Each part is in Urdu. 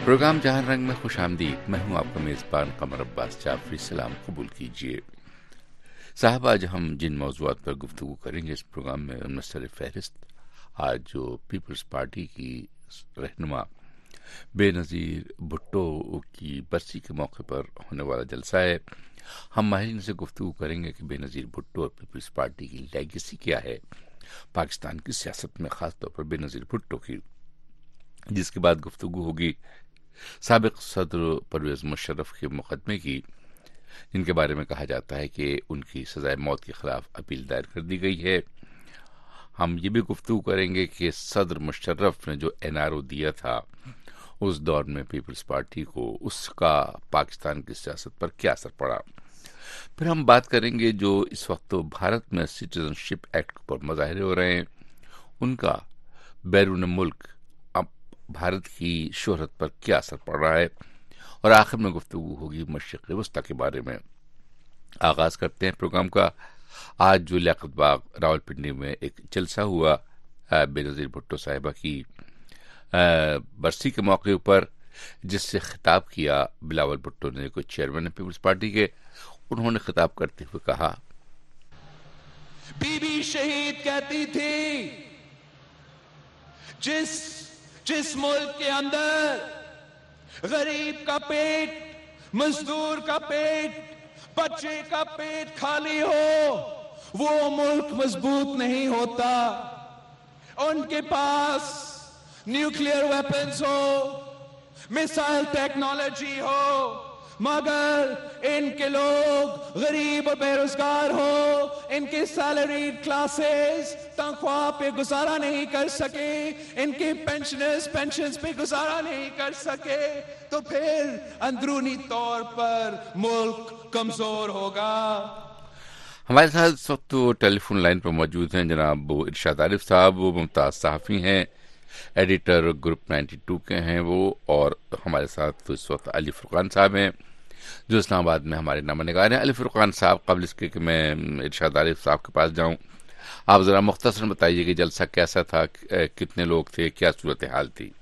پروگرام جہاں رنگ میں خوش آمدید. میں ہوں آپ کا میزبان قمر عباس جعفری. سلام قبول کیجیے. صاحب، آج ہم جن موضوعات پر گفتگو کریں گے اس پروگرام میں ان میں سر فہرست آج جو پیپلز پارٹی کی رہنما بے نظیر بھٹو کی برسی کے موقع پر ہونے والا جلسہ ہے. ہم ماہرین سے گفتگو کریں گے کہ بے نظیر بھٹو اور پیپلز پارٹی کی لیگیسی کیا ہے پاکستان کی سیاست میں، خاص طور پر بے نظیر بھٹو کی. جس کے بعد گفتگو ہوگی سابق صدر پرویز مشرف کے مقدمے کی، جن کے بارے میں کہا جاتا ہے کہ ان کی سزائے موت کے خلاف اپیل دائر کر دی گئی ہے. ہم یہ بھی گفتگو کریں گے کہ صدر مشرف نے جو NRO دیا تھا اس دور میں پیپلز پارٹی کو، اس کا پاکستان کی سیاست پر کیا اثر پڑا. پھر ہم بات کریں گے جو اس وقت بھارت میں سٹیزن شپ ایکٹ پر مظاہرے ہو رہے ہیں، ان کا بیرون ملک اب بھارت کی شہرت پر کیا اثر پڑ رہا ہے. اور آخر میں گفتگو ہوگی مشرق وسطی کے بارے میں. آغاز کرتے ہیں پروگرام کا. آج جو لیاقت باغ راولپنڈی میں ایک جلسہ ہوا بے نظیر بھٹو صاحبہ کی برسی کے موقع پر، جس سے خطاب کیا بلاول بھٹو نے، کوئی چیئرمین پیپلز پارٹی کے. انہوں نے خطاب کرتے ہوئے کہا، بی بی شہید کہتی تھی جس ملک کے اندر غریب کا پیٹ، مزدور کا پیٹ، بچے کا پیٹ خالی ہو وہ ملک مضبوط نہیں ہوتا. ان کے پاس نیوکلیئر ویپنز ہو، میسائل ٹیکنالوجی ہو، مگر ان کے لوگ غریب اور بے روزگار ہو، ان کے سیلریڈ کلاسز تنخواہ پہ گزارا نہیں کر سکے، ان کے پینشنز پہ گزارا نہیں کر سکے، تو پھر اندرونی طور پر ملک کمزور ہوگا. ہمارے ساتھ اس وقت ٹیلی فون لائن پر موجود ہیں جناب ارشاد عارف صاحب. وہ ممتاز صحافی ہیں، ایڈیٹر گروپ 92 کے ہیں وہ، اور ہمارے ساتھ اس وقت علی فرقان صاحب ہیں جو اسلام آباد میں ہمارے نامہ نگار ہیں. علی فرقان صاحب، قبل اس کے کہ میں ارشاد عارف صاحب کے پاس جاؤں، آپ ذرا مختصر بتائیے کہ جلسہ کیسا تھا، کتنے لوگ تھے، کیا صورتحال تھی؟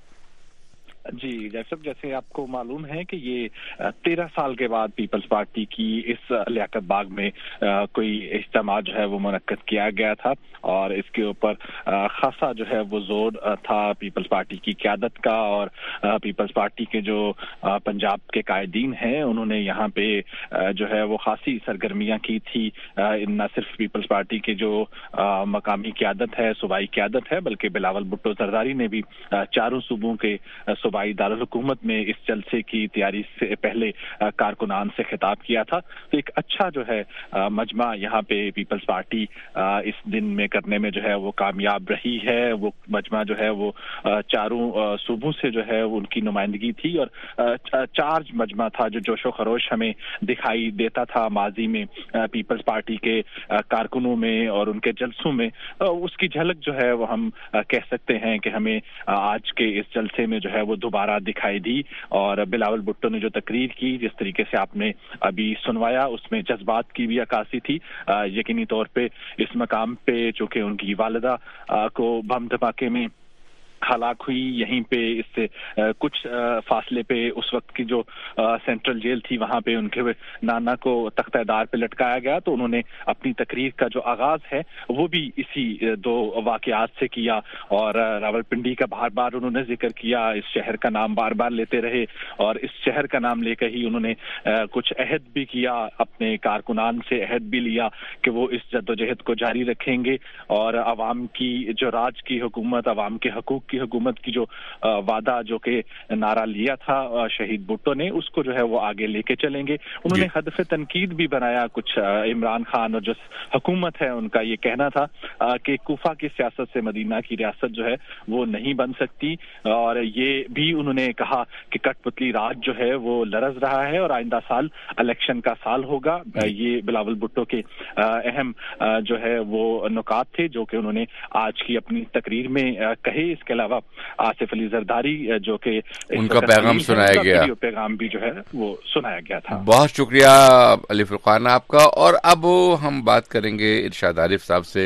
جی صاحب، جیسے آپ کو معلوم ہے کہ یہ 13 سال کے بعد پیپلز پارٹی کی اس لیاقت باغ میں کوئی اجتماع جو ہے وہ منعقد کیا گیا تھا، اور اس کے اوپر خاصا جو ہے وہ زور تھا پیپلز پارٹی کی قیادت کا. اور پیپلز پارٹی کے جو پنجاب کے قائدین ہیں انہوں نے یہاں پہ جو ہے وہ خاصی سرگرمیاں کی تھی. نہ صرف پیپلز پارٹی کے جو مقامی قیادت ہے، صوبائی قیادت ہے، بلکہ بلاول بھٹو زرداری نے بھی چاروں صوبوں کے صوبائی دارالحکومت میں اس جلسے کی تیاری سے پہلے کارکنان سے خطاب کیا تھا. تو ایک اچھا جو ہے مجمع یہاں پہ پیپلز پارٹی اس دن میں کرنے میں جو ہے وہ کامیاب رہی ہے. وہ مجمع جو ہے وہ چاروں صوبوں سے جو ہے ان کی نمائندگی تھی، اور چارج مجمع تھا جو جوش و خروش ہمیں دکھائی دیتا تھا ماضی میں پیپلز پارٹی کے کارکنوں میں اور ان کے جلسوں میں. اس کی جھلک جو ہے وہ ہم کہہ سکتے ہیں کہ ہمیں آج کے اس جلسے میں جو ہے وہ دوبارہ دکھائی دی. اور بلاول بھٹو نے جو تقریر کی، جس طریقے سے آپ نے ابھی سنوایا، اس میں جذبات کی بھی عکاسی تھی. یقینی طور پہ اس مقام پہ چونکہ ان کی والدہ کو بم دھماکے میں ہلاک ہوئی، یہیں پہ اس سے کچھ فاصلے پہ اس وقت کی جو سینٹرل جیل تھی وہاں پہ ان کے نانا کو تختہ دار پہ لٹکایا گیا. تو انہوں نے اپنی تقریر کا جو آغاز ہے وہ بھی اسی دو واقعات سے کیا، اور راولپنڈی کا بار بار انہوں نے ذکر کیا، اس شہر کا نام بار بار لیتے رہے، اور اس شہر کا نام لے کر ہی انہوں نے کچھ عہد بھی کیا، اپنے کارکنان سے عہد بھی لیا کہ وہ اس جدوجہد کو جاری رکھیں گے، اور عوام کی جو راج کی حکومت، عوام کے حقوق کی حکومت کی جو وعدہ جو کہ نعرہ لیا تھا شہید بھٹو نے، اس کو جو ہے وہ آگے لے کے چلیں گے. انہوں نے ہدف تنقید بھی بنایا کچھ عمران خان اور جو حکومت ہے ان کا یہ کہنا تھا کہ کوفہ کی سیاست سے مدینہ کی ریاست جو ہے وہ نہیں بن سکتی. اور یہ بھی انہوں نے کہا کہ کٹ پتلی راج جو ہے وہ لرز رہا ہے اور آئندہ سال الیکشن کا سال ہوگا. یہ بلاول بھٹو کے اہم جو ہے وہ نکات تھے جو کہ انہوں نے آج کی اپنی تقریر میں کہے. اس کے علاوہ آصف علی زرداری جو کہ ان کا پیغام سنایا گیا، پیغام بھی جو ہے وہ سنایا گیا تھا. بہت شکریہ علی فرقان آپ کا. اور اب ہم بات کریں گے ارشاد عارف صاحب سے.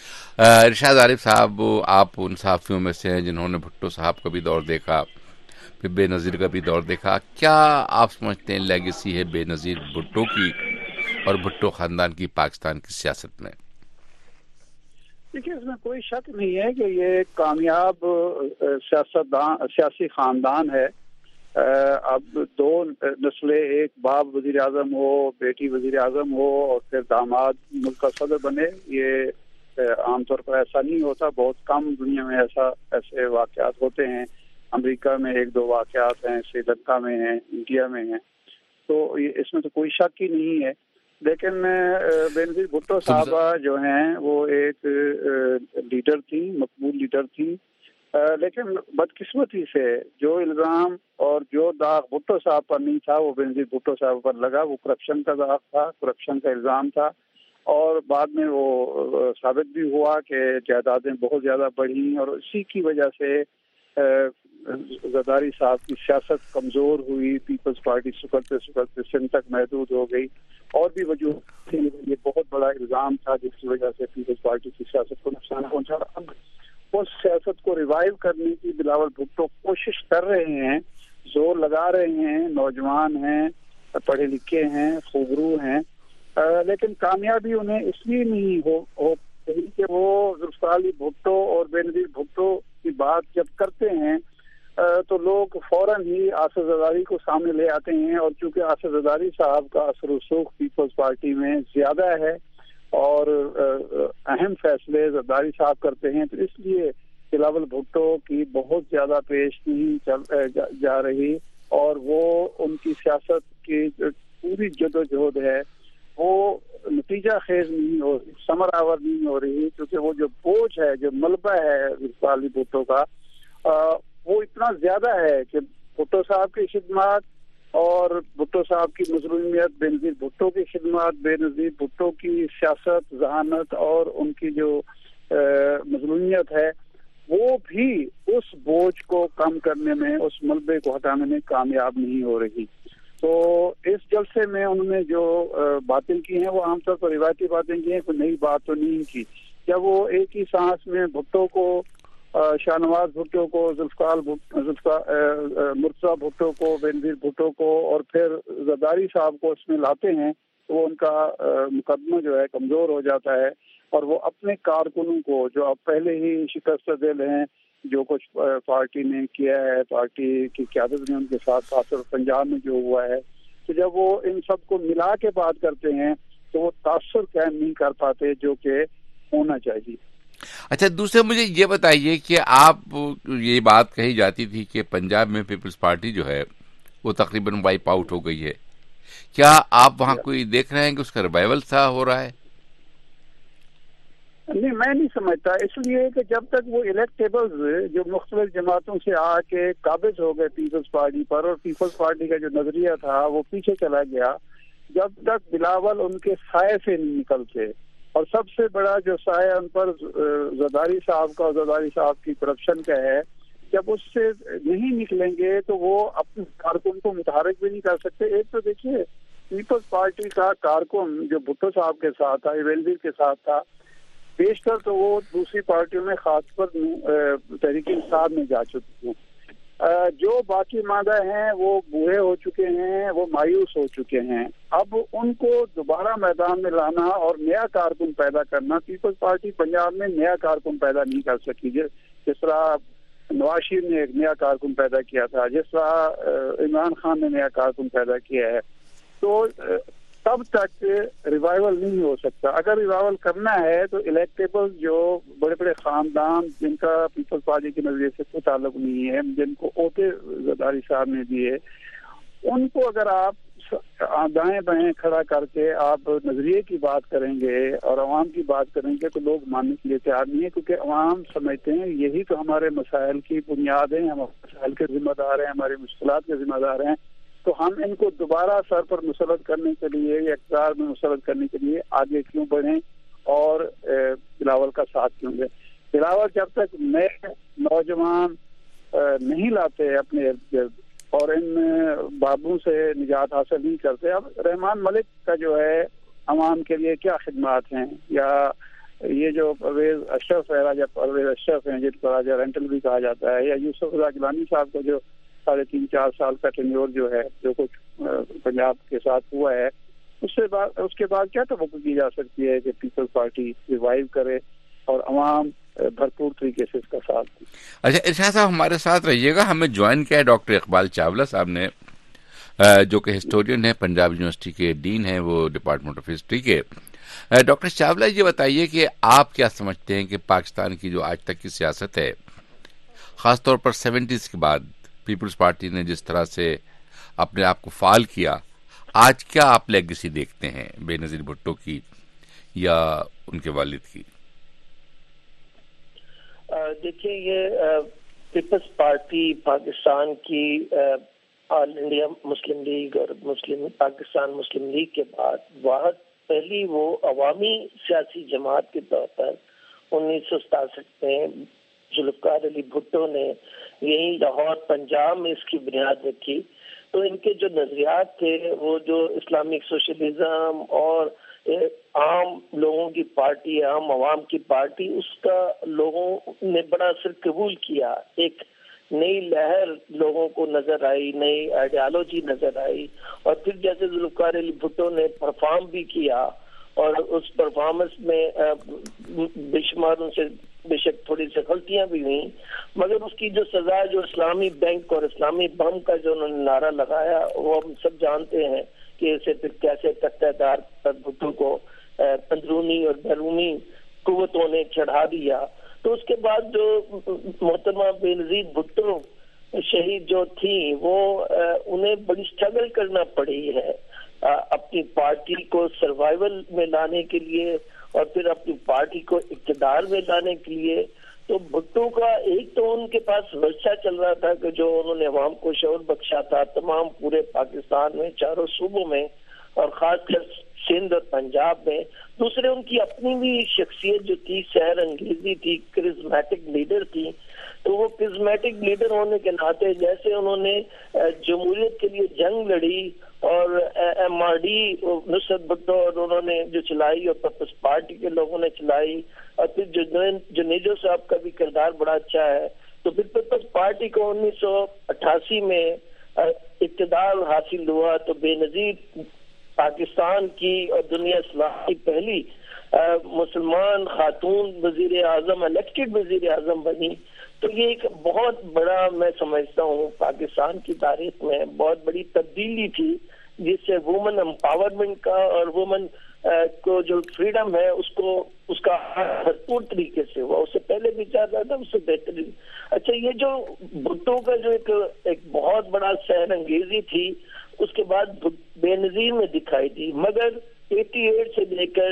ارشاد عارف صاحب، آپ ان صحافیوں میں سے ہیں جنہوں نے بھٹو صاحب کا بھی دور دیکھا، پھر بے نظیر کا بھی دور دیکھا. کیا آپ سمجھتے ہیں لیگیسی ہے بے نظیر بھٹو کی اور بھٹو خاندان کی پاکستان کی سیاست میں؟ دیکھیے اس میں کوئی شک نہیں ہے کہ یہ ایک کامیاب سیاسی خاندان ہے. اب دو نسلیں، ایک باپ وزیر اعظم ہو، بیٹی وزیر اعظم ہو اور پھر داماد ملک کا صدر بنے، یہ عام طور پر ایسا نہیں ہوتا. بہت کم دنیا میں ایسے واقعات ہوتے ہیں. امریکہ میں 1-2 واقعات ہیں، سری لنکا میں ہیں، انڈیا میں ہیں. تو اس میں تو کوئی شک ہی نہیں ہے. لیکن بینظیر بھٹو صاحبہ جو ہیں وہ ایک لیڈر تھی، مقبول لیڈر تھی. لیکن بدقسمتی سے جو الزام اور جو داغ بھٹو صاحب پر نہیں تھا وہ بینظیر بھٹو صاحب پر لگا. وہ کرپشن کا داغ تھا، کرپشن کا الزام تھا. اور بعد میں وہ ثابت بھی ہوا کہ جائیدادیں بہت زیادہ بڑھیں اور اسی کی وجہ سے زرداری صاحب کی سیاست کمزور ہوئی. پیپلز پارٹی سکڑتے سندھ تک محدود ہو گئی. اور بھی وجوہ تھی. یہ بہت بڑا الزام تھا جس کی وجہ سے پیپلز پارٹی کی سیاست کو نقصان پہنچا. اب اس سیاست کو ریوائیو کرنے کی بلاول بھٹو کوشش کر رہے ہیں، زور لگا رہے ہیں. نوجوان ہیں، پڑھے لکھے ہیں، خوبرو ہیں، لیکن کامیابی انہیں اس لیے نہیں ہو کہ وہ ذوالفقار علی بھٹو اور بینظیر بھٹو کی بات جب کرتے ہیں تو لوگ فوراً ہی آصف زرداری کو سامنے لے آتے ہیں. اور چونکہ آصف زرداری صاحب کا اثر و رسوخ پیپلز پارٹی میں زیادہ ہے اور اہم فیصلے زرداری صاحب کرتے ہیں، تو اس لیے بلاول بھٹو کی بہت زیادہ پیش نہیں جا رہی. اور وہ ان کی سیاست کی پوری جدوجہد ہے وہ نتیجہ خیز نہیں ہو رہی، ثمر آور نہیں ہو رہی. کیونکہ وہ جو بوجھ ہے، جو ملبہ ہے ذوالفقار علی بھٹو کا، وہ اتنا زیادہ ہے کہ بھٹو صاحب کی خدمات اور بھٹو صاحب کی مظلومیت، بینظیر بھٹو کی خدمات، بینظیر بھٹو کی سیاست، ذہانت اور ان کی جو مظلومیت ہے، وہ بھی اس بوجھ کو کم کرنے میں، اس ملبے کو ہٹانے میں کامیاب نہیں ہو رہی. تو اس جلسے میں انہوں نے جو باتیں کی ہیں وہ عام طور پر روایتی باتیں کی ہیں، کوئی نئی بات تو نہیں کی. جب وہ ایک ہی سانس میں بھٹو کو، شاہ نواز بھٹو کو، مرتضیٰ بھٹو کو، بینظیر بھٹو کو اور پھر زرداری صاحب کو اس میں لاتے ہیں تو وہ ان کا مقدمہ جو ہے کمزور ہو جاتا ہے. اور وہ اپنے کارکنوں کو جو اب پہلے ہی شکست دل ہیں، جو کچھ پارٹی نے کیا ہے، پارٹی کی قیادت نے ان کے ساتھ خاص طور پنجاب میں جو ہوا ہے، تو جب وہ ان سب کو ملا کے بات کرتے ہیں تو وہ تاثر قائم نہیں کر پاتے جو کہ ہونا چاہیے. اچھا، دوسرے مجھے یہ بتائیے کہ آپ یہ بات کہی جاتی تھی کہ پنجاب میں پیپلز پارٹی جو ہے وہ تقریباً وائپ آؤٹ ہو گئی ہے. کیا آپ وہاں کوئی دیکھ رہے ہیں کہ اس کا ریوائول سا ہو رہا ہے؟ نہیں، میں نہیں سمجھتا. اس لیے کہ جب تک وہ الیکٹیبلز جو مختلف جماعتوں سے آ کے قابض ہو گئے پیپلز پارٹی پر اور پیپلز پارٹی کا جو نظریہ تھا وہ پیچھے چلا گیا، جب تک بلاول ان کے سائے سے نہیں نکلتے. اور سب سے بڑا جو سایہ ان پر زرداری صاحب کا اور زرداری صاحب کی کرپشن کا ہے، جب اس سے نہیں نکلیں گے تو وہ اپنے کارکن کو متحرک بھی نہیں کر سکتے. ایک تو دیکھیے پیپلز پارٹی کا کارکن جو بھٹو صاحب کے ساتھ تھا، بینظیر کے ساتھ تھا، بیشتر تو وہ دوسری پارٹیوں میں خاص پر تحریک انصاف میں جا چکے ہیں. جو باقی مادہ ہیں وہ بوڑھے ہو چکے ہیں، وہ مایوس ہو چکے ہیں. اب ان کو دوبارہ میدان میں لانا اور نیا کارکن پیدا کرنا، پیپلز پارٹی پنجاب میں نیا کارکن پیدا نہیں کر سکی. جس طرح نواز شریف نے ایک نیا کارکن پیدا کیا تھا، جس طرح عمران خان نے نیا کارکن پیدا کیا ہے، تو تب تک ریوائیول نہیں ہو سکتا. اگر ریوائیول کرنا ہے تو الیکٹیبل جو بڑے بڑے خاندان جن کا پیپلز پارٹی کے نظریے سے کوئی تعلق نہیں ہے، جن کو عہدے زرداری صاحب نے دیے، ان کو اگر آپ دائیں بائیں کھڑا کر کے آپ نظریے کی بات کریں گے اور عوام کی بات کریں گے تو لوگ ماننے کے لیے تیار نہیں ہے. کیونکہ عوام سمجھتے ہیں یہی تو ہمارے مسائل کی بنیاد ہیں، ہمارے مسائل کے ذمہ دار ہیں، ہماری مشکلات کے ذمہ دار ہیں. تو ہم ان کو دوبارہ سر پر مسلط کرنے کے لیے یا اقتدار میں مسلط کرنے کے لیے آگے کیوں بڑھیں اور بلاول کا ساتھ کیوں دیں. بلاول جب تک نئے نوجوان نہیں لاتے اپنے ارد گرد اور ان بابوں سے نجات حاصل نہیں کرتے. اب رحمان ملک کا جو ہے عوام کے لیے کیا خدمات ہیں، یا یہ جو پرویز اشرف ہے، راجہ پرویز اشرف ہیں جن کو راجہ رینٹل بھی کہا جاتا ہے، یا یوسف رضا گیلانی صاحب کا جو 3.5-4 سال کا ٹینیور جو ہے جو کچھ پنجاب کے ساتھ ہوا ہے، اس کے بعد کیا توقع کی جا سکتی ہے کہ پیپلز پارٹی ریوائیو کرے اور عوام بھرپور طریقے سے اس کا ساتھ دے؟ اچھا ارشاد صاحب ہمارے ساتھ رہیے گا. ہمیں جوائن کیا ہے ڈاکٹر اقبال چاولہ صاحب نے، جو کہ ہسٹورین ہے، پنجاب یونیورسٹی کے ڈین ہیں وہ ڈپارٹمنٹ آف ہسٹری کے. ڈاکٹر چاولہ یہ بتائیے کہ آپ کیا سمجھتے ہیں کہ پاکستان کی جو آج تک کی سیاست ہے، خاص طور پر 70s کے بعد پیپلز پارٹی نے جس طرح سے اپنے آپ کو فعال کیا، آج کیا آپ لیگیسی دیکھتے ہیں بے نظیر بھٹو کی یا ان کے والد کی؟ دیکھیے، یہ پیپلز پارٹی پاکستان کی آل انڈیا مسلم لیگ اور پاکستان مسلم لیگ کے بعد واحد پہلی وہ عوامی سیاسی جماعت کے طور پر 1967 میں ذوالفقار علی بھٹو نے یہی لاہور پنجاب میں اس کی بنیاد رکھی. تو ان کے جو نظریات تھے وہ جو اسلامک سوشلزم اور عام لوگوں کی پارٹی، عام عوام کی پارٹی، اس کا لوگوں نے بڑا اثر قبول کیا. ایک نئی لہر لوگوں کو نظر آئی، نئی آئیڈیالوجی نظر آئی. اور پھر جیسے ذوالفقار علی بھٹو نے پرفارم بھی کیا اور اس پرفارمنس میں بے شمار ان سے بے شک تھوڑی سی غلطیاں بھی ہوئیں، مگر اس کی جو سزا، جو اسلامی بینک اور اسلامی بم کا جو انہوں نے نعرہ لگایا، وہ ہم سب جانتے ہیں کہ اسے پھر کیسے تختہ دار پر بھٹو کو اندرونی اور بیرونی قوتوں نے چڑھا دیا. تو اس کے بعد جو محترمہ بے نظیر بھٹو شہید جو تھی، وہ انہیں بڑی اسٹرگل کرنا پڑی ہے اپنی پارٹی کو سروائیول میں لانے کے لیے اور پھر اپنی پارٹی کو اقتدار میں لانے کے لیے. تو بھٹو کا ایک تو ان کے پاس ورثہ چل رہا تھا کہ جو انہوں نے عوام کو شعور بخشا تھا تمام پورے پاکستان میں، چاروں صوبوں میں اور خاص کر سندھ اور پنجاب میں. دوسرے ان کی اپنی بھی شخصیت جو تھی، سحر انگیزی تھی، کرزمیٹک لیڈر تھی. تو وہ کرزمیٹک لیڈر ہونے کے ناطے جیسے انہوں نے جمہوریت کے لیے جنگ لڑی اور M R D Nusrat Bhutto اور انہوں نے جو چلائی اور پیپلز پارٹی کے لوگوں نے چلائی، اور پھر جنیجو صاحب کا بھی کردار بڑا اچھا ہے. تو پھر پیپلز پارٹی کو 1988 میں اقتدار حاصل ہوا تو بے نظیر پاکستان کی اور دنیا اسلام کی پہلی مسلمان خاتون وزیر اعظم، الیکٹڈ وزیر اعظم بنی. تو یہ ایک بہت بڑا، میں سمجھتا ہوں پاکستان کی تاریخ میں بہت بڑی تبدیلی تھی، جس سے وومن امپاورمنٹ کا اور وومن کو جو فریڈم ہے اس کا بھرپور طریقے سے ہوا. اس سے پہلے بھی چاہتا تھا، اس سے بہترین. اچھا، یہ جو بھٹو کا جو ایک بہت بڑا سحر انگیزی تھی، اس کے بعد بے نظیر میں دکھائی دی، مگر 88 سے لے کر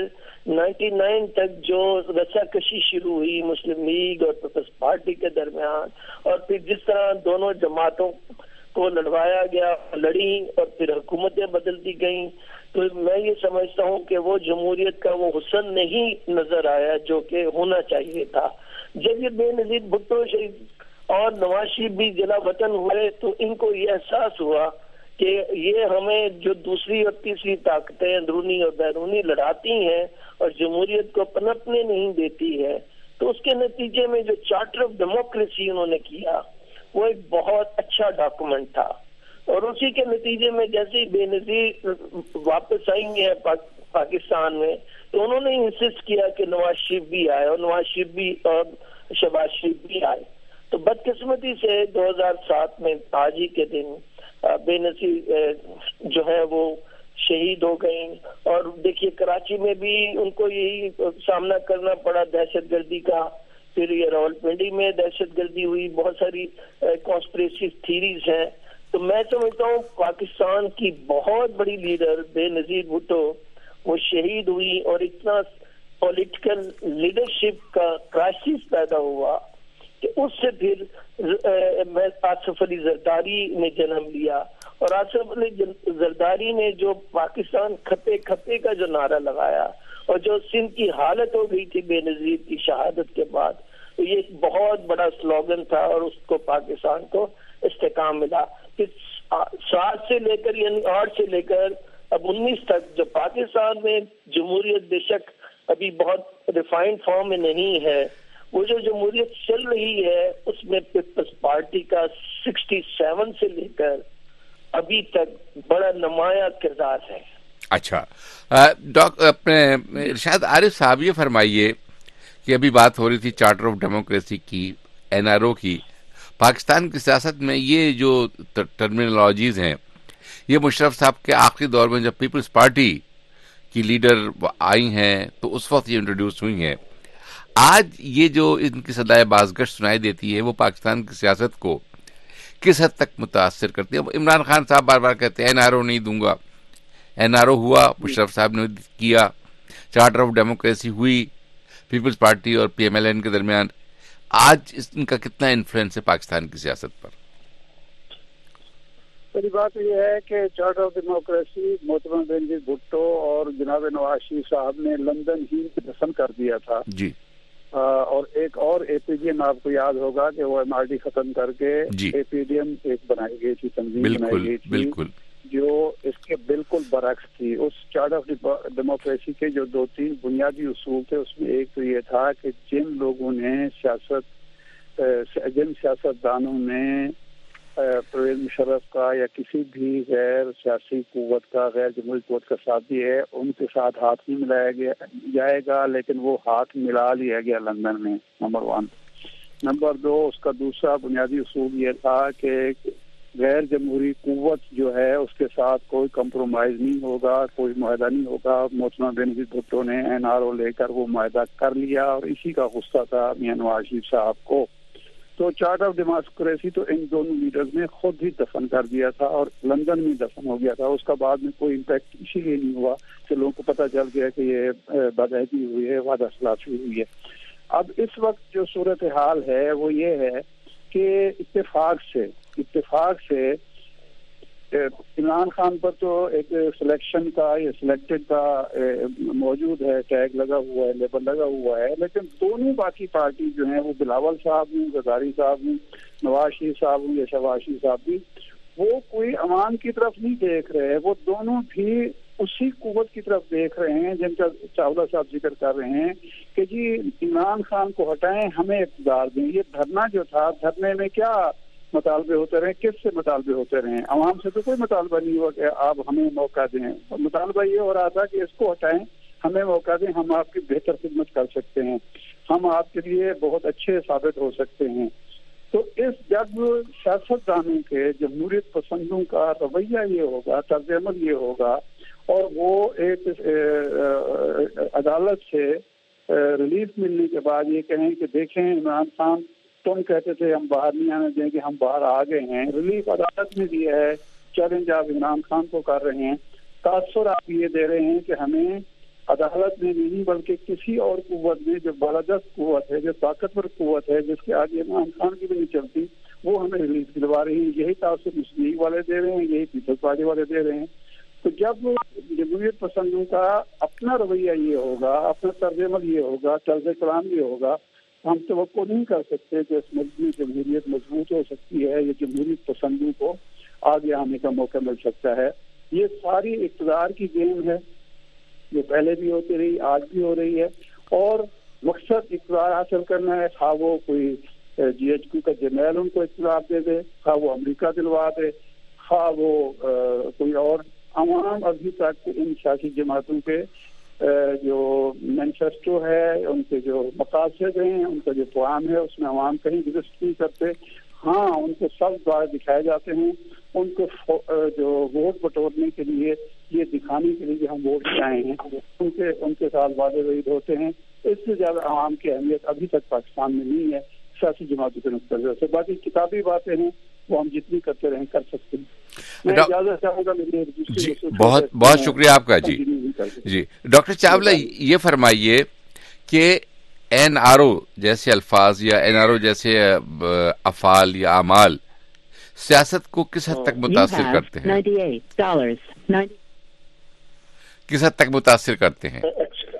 99 تک جو رسا کشی شروع ہوئی مسلم لیگ اور پیپلز پارٹی کے درمیان، اور پھر جس طرح دونوں جماعتوں کو لڑوایا گیا، لڑی اور پھر حکومتیں بدلتی گئیں، تو میں یہ سمجھتا ہوں کہ وہ جمہوریت کا وہ حسن نہیں نظر آیا جو کہ ہونا چاہیے تھا. جب یہ بے نظیر بھٹو شریف اور نواز شریف بھی جلا وطن ہوئے تو ان کو یہ احساس ہوا کہ یہ ہمیں جو دوسری اور تیسری طاقتیں اندرونی اور بیرونی لڑاتی ہیں اور جمہوریت کو پنپنے نہیں دیتی ہے. تو اس کے نتیجے میں جو چارٹر آف ڈیموکریسی انہوں نے کیا وہ ایک بہت اچھا ڈاکومنٹ تھا، اور اسی کے نتیجے میں جیسے بے نظیر واپس آئیں گے پاکستان میں تو انہوں نے انسسٹ کیا کہ نواز شریف بھی آئے اور نواز شریف بھی اور شہباز شریف بھی آئے. تو بدقسمتی سے 2007 میں آج ہی کے دن بے نظیر جو ہے وہ شہید ہو گئیں. اور دیکھیے کراچی میں بھی ان کو یہی سامنا کرنا پڑا دہشت گردی کا، پھر یہ راولپنڈی میں دہشت گردی ہوئی، بہت ساری کانسپریسی تھیریز ہیں. تو میں سمجھتا ہوں پاکستان کی بہت بڑی لیڈر بے نظیر بھٹو وہ شہید ہوئی اور اتنا پولیٹیکل لیڈرشپ کا کرائسس پیدا ہوا کہ اس سے پھر آصف علی زرداری نے جنم لیا. اور آصف علی زرداری نے جو پاکستان کھپے کھپے کا جو نعرہ لگایا اور جو سندھ کی حالت ہو گئی تھی بے نظیر کی شہادت کے بعد، تو یہ ایک بہت بڑا سلوگن تھا اور اس کو پاکستان کو استحکام ملا. 7 سے لے کر یعنی 8 سے لے کر اب 19 تک جو پاکستان میں جمہوریت بے شک ابھی بہت ریفائنڈ فارم میں نہیں ہے، وہ جو جمہوریت چل رہی ہے اس میں پیپلز پارٹی کا 67 سے لے کر ابھی تک بڑا نمایاں کردار ہے. اچھا اپنے ارشاد عارف صاحب یہ فرمائیے کہ ابھی بات ہو رہی تھی چارٹر آف ڈیموکریسی کی، NRO کی. پاکستان کی سیاست میں یہ جو ٹرمینالوجیز ہیں یہ مشرف صاحب کے آخری دور میں جب پیپلز پارٹی کی لیڈر آئی ہیں تو اس وقت یہ انٹروڈیوس ہوئی ہیں. آج یہ جو ان کی صدائے بازگشت سنائی دیتی ہے وہ پاکستان کی سیاست کو کس حد تک متاثر کرتی ہے؟ عمران خان صاحب بار بار کہتے ہیں NRO نہیں دوں گا، NRO ہوا، مشرف صاحب نے کیا، چارٹر آف ڈیموکریسی ہوئی، پیپلز پارٹی اور PMLN کے درمیان. آج ان کا کتنا انفلوئنس ہے پاکستان کی سیاست پر؟ پہلی بات یہ ہے کہ چارٹر آف ڈیموکریسی محترم بینظیر بھٹو اور جناب نواز شریف صاحب نے لندن ہی میں دفن کر دیا تھا جی. اور ایک اور APDM آپ کو یاد ہوگا کہ وہ MRD ختم کر کے APDM ایک بنائی گئی تھی، تنظیم بنائی گئی تھی بالکل جو اس کے بالکل برعکس تھی. اس چارٹر آف ڈیموکریسی کے جو 2-3 بنیادی اصول تھے اس میں ایک تو یہ تھا کہ جن لوگوں نے جن سیاستدانوں نے پرویز مشرف کا یا کسی بھی غیر سیاسی قوت کا، غیر جمہوری قوت کا ساتھ دیا ہے، ان کے ساتھ ہاتھ نہیں ملایا جائے گا، لیکن وہ ہاتھ ملا لیا گیا لندن میں. نمبر 1. نمبر 2، اس کا دوسرا بنیادی اصول یہ تھا کہ غیر جمہوری قوت جو ہے اس کے ساتھ کوئی کمپرومائز نہیں ہوگا، کوئی معاہدہ نہیں ہوگا. محترم بینظیر بھٹو نے NRO لے کر وہ معاہدہ کر لیا اور اسی کا غصہ تھا میاں نواز شریف صاحب کو. تو چارٹر آف ڈیموکریسی تو ان دونوں لیڈرز نے خود ہی دفن کر دیا تھا اور لندن میں دفن ہو گیا تھا. اس کا بعد میں کوئی امپیکٹ اسی لیے نہیں ہوا کہ لوگوں کو پتہ چل گیا کہ یہ بدعہدی ہوئی ہے، وعدہ خلافی ہوئی ہے. اب اس وقت جو صورتحال ہے وہ یہ ہے کہ اتفاق سے عمران خان پر تو ایک سلیکشن کا یا سلیکٹڈ کا موجود ہے، ٹیگ لگا ہوا ہے، لیبل لگا ہوا ہے، لیکن دونوں باقی پارٹی جو ہیں وہ بلاول صاحب ہوں، غداری صاحب ہوں، نواز شریف صاحب ہوں یا شہباز شریف صاحب بھی، وہ کوئی عوام کی طرف نہیں دیکھ رہے. وہ دونوں بھی اسی قوت کی طرف دیکھ رہے ہیں جن کا چاولہ صاحب ذکر کر رہے ہیں کہ جی عمران خان کو ہٹائیں، ہمیں اقتدار دیں. یہ دھرنا جو تھا، دھرنے میں کیا مطالبے ہوتے رہے، کس سے مطالبے ہوتے رہے؟ عوام سے تو کوئی مطالبہ نہیں ہوا کہ آپ ہمیں موقع دیں. مطالبہ یہ ہو رہا تھا کہ اس کو ہٹائیں، ہمیں موقع دیں، ہم آپ کی بہتر خدمت کر سکتے ہیں، ہم آپ کے لیے بہت اچھے ثابت ہو سکتے ہیں. تو جب سیاستدانوں کے، جمہوریت پسندوں کا رویہ یہ ہوگا، طرز عمل یہ ہوگا، اور وہ ایک عدالت سے ریلیف ملنے کے بعد یہ کہیں کہ دیکھیں عمران خان تم کہتے تھے ہم باہر نہیں آنے دیں گے، ہم باہر آ گئے ہیں، ریلیف عدالت نے دیا ہے، چیلنج آپ عمران خان کو کر رہے ہیں، تاثر آپ یہ دے رہے ہیں کہ ہمیں عدالت نے نہیں بلکہ کسی اور قوت نے جو بالادست قوت ہے، جو طاقتور قوت ہے، جس کے آگے عمران خان کی بھی نہیں چلتی، وہ ہمیں ریلیف دلوا رہی ہیں. یہی تاثر مسلم لیگ والے دے رہے ہیں، یہی پیپلز پارٹی والے دے رہے ہیں. تو جب جمہوریت پسندوں کا اپنا رویہ یہ ہوگا، اپنا طرز عمل یہ ہوگا، طرز کلام یہ ہوگا، ہم توقع نہیں کر سکتے کہ اس ملک میں جمہوریت مضبوط ہو سکتی ہے یا جمہوریت پسندوں کو آگے آنے کا موقع مل سکتا ہے. یہ ساری اقتدار کی گیم ہے جو پہلے بھی ہوتی رہی، آج بھی ہو رہی ہے، اور مقصد اقتدار حاصل کرنا ہے. خواہ وہ کوئی GHQ کا جرنیل ان کو اقتدار دے دے، خواہ وہ امریکہ دلوا دے، خواہ وہ کوئی اور. عوام ابھی تک ان سیاسی جماعتوں کے جو مینیفیسٹو ہے، ان کے جو مقاصد ہیں، ان کا جو پیغام ہے، اس میں عوام کہیں گزشت نہیں کرتے. ہاں، ان کو سب دوارے دکھائے جاتے ہیں، ان کو جو ووٹ بٹورنے کے لیے، یہ دکھانے کے لیے کہ ہم ووٹ آئے ہیں، ان کے ساتھ وعدے وعید ہوتے ہیں. اس سے زیادہ عوام کی اہمیت ابھی تک پاکستان میں نہیں ہے سیاسی جماعتوں کے نقطۂ نظر سے. باقی کتابی باتیں ہیں وہ ہم جتنی کرتے رہیں کر سکتے ہیں. میں اجازت چاہوں گا جی، بہت بہت شکریہ آپ کا. جی ڈاکٹر چاولہ یہ فرمائیے کہ NRO جیسے الفاظ یا NRO جیسے افعال یا اعمال سیاست کو کس حد تک متاثر کرتے ہیں؟ کس حد تک متاثر کرتے ہیں؟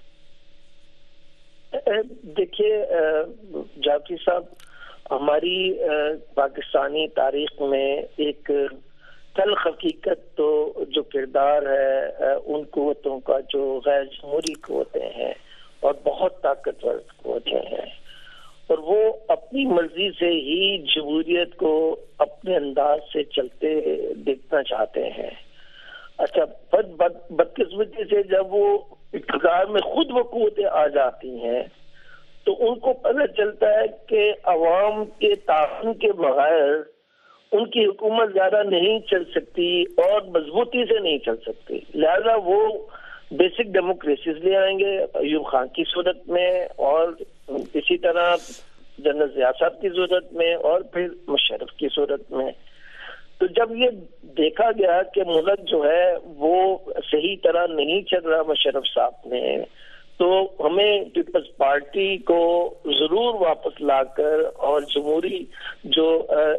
دیکھیے جعفری صاحب، ہماری پاکستانی تاریخ میں ایک تلخ حقیقت تو جو کردار ہے ان قوتوں کا جو غیر جمہوری قوتیں ہیں اور بہت طاقتور قوتیں ہیں، اور وہ اپنی مرضی سے ہی جمہوریت کو اپنے انداز سے چلتے دیکھنا چاہتے ہیں. اچھا، بدقسمتی سے جب وہ اقتدار میں خود وہ قوتیں آ جاتی ہیں تو ان کو پتہ چلتا ہے کہ عوام کے تعاون کے بغیر ان کی حکومت زیادہ نہیں چل سکتی اور مضبوطی سے نہیں چل سکتی. لہذا وہ بیسک ڈیموکریسیز لے آئیں گے ایوب خان کی صورت میں، اور اسی طرح جنرل ضیاء صاحب کی صورت میں، اور پھر مشرف کی صورت میں. تو جب یہ دیکھا گیا کہ ملک جو ہے وہ صحیح طرح نہیں چل رہا مشرف صاحب نے، تو ہمیں پیپلز پارٹی کو ضرور واپس لا کر اور جمہوری جو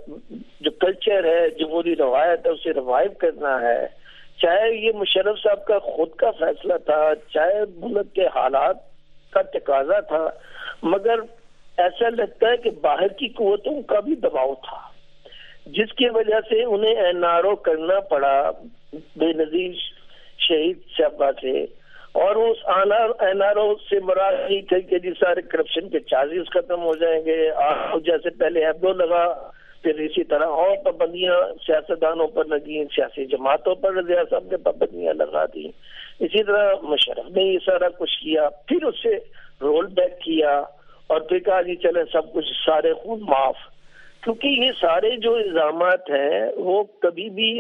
کلچر ہے، جمہوری روایت ہے، اسے ریوائیو کرنا ہے. چاہے یہ مشرف صاحب کا خود کا فیصلہ تھا، چاہے ملک کے حالات کا تقاضا تھا، مگر ایسا لگتا ہے کہ باہر کی قوتوں کا بھی دباؤ تھا، جس کی وجہ سے انہیں این آر او کرنا پڑا بے نظیر شہید صاحبہ سے. اور اس این آر او سے مراد نہیں تھے کہ جی سارے کرپشن کے چارجز ختم ہو جائیں گے، جیسے پہلے ایبدو لگا، پھر اسی طرح اور پابندیاں سیاستدانوں پر لگی، سیاسی جماعتوں پر رضا صاحب نے پابندیاں لگا دی. اسی طرح مشرف نے یہ سارا کچھ کیا، پھر اس سے رول بیک کیا اور پھر کہا جی چلے سب کچھ سارے خون معاف. کیونکہ یہ سارے جو الزامات ہیں وہ کبھی بھی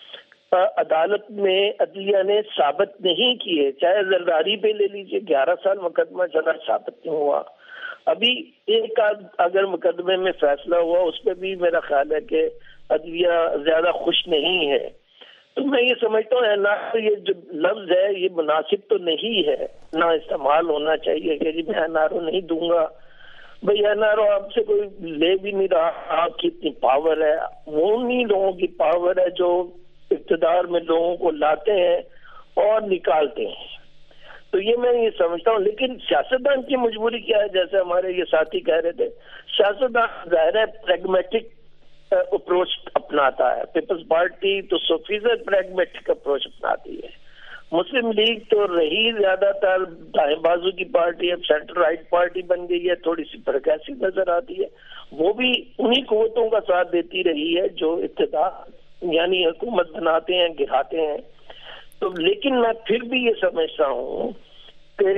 عدالت میں عدلیہ نے ثابت نہیں کیے. چاہے زرداری پہ لے لیجیے، 11 سال مقدمہ چلا، ثابت نہیں ہوا. ابھی ایک اگر مقدمے میں فیصلہ ہوا، اس پہ بھی میرا خیال ہے کہ عدلیہ زیادہ خوش نہیں ہے. تو میں یہ سمجھتا ہوں نہ یہ جو لفظ ہے یہ مناسب تو نہیں ہے، نہ استعمال ہونا چاہیے کہ جی میں این آر او نہیں دوں گا. بھئی این آر او آپ سے کوئی لے بھی نہیں رہا، آپ کی اتنی پاور ہے. وہ انہی لوگوں کی پاور ہے جو اقتدار میں لوگوں کو لاتے ہیں اور نکالتے ہیں. تو یہ میں یہ سمجھتا ہوں. لیکن سیاستدان کی مجبوری کیا ہے؟ جیسے ہمارے یہ ساتھی کہہ رہے تھے، سیاستدان ظاہر ہے پریگمیٹک اپروچ اپناتا ہے. پیپلز پارٹی تو 100% پریگمیٹک اپروچ اپناتی ہے. مسلم لیگ تو رہی زیادہ تر دائیں بازو کی پارٹی، اب سینٹر رائٹ پارٹی بن گئی ہے، تھوڑی سی پروگریسو نظر آتی ہے. وہ بھی انہی قوتوں کا ساتھ دیتی رہی ہے جو اقتدار یعنی حکومت بناتے ہیں، گراتے ہیں. تو لیکن میں پھر بھی یہ سمجھتا ہوں کہ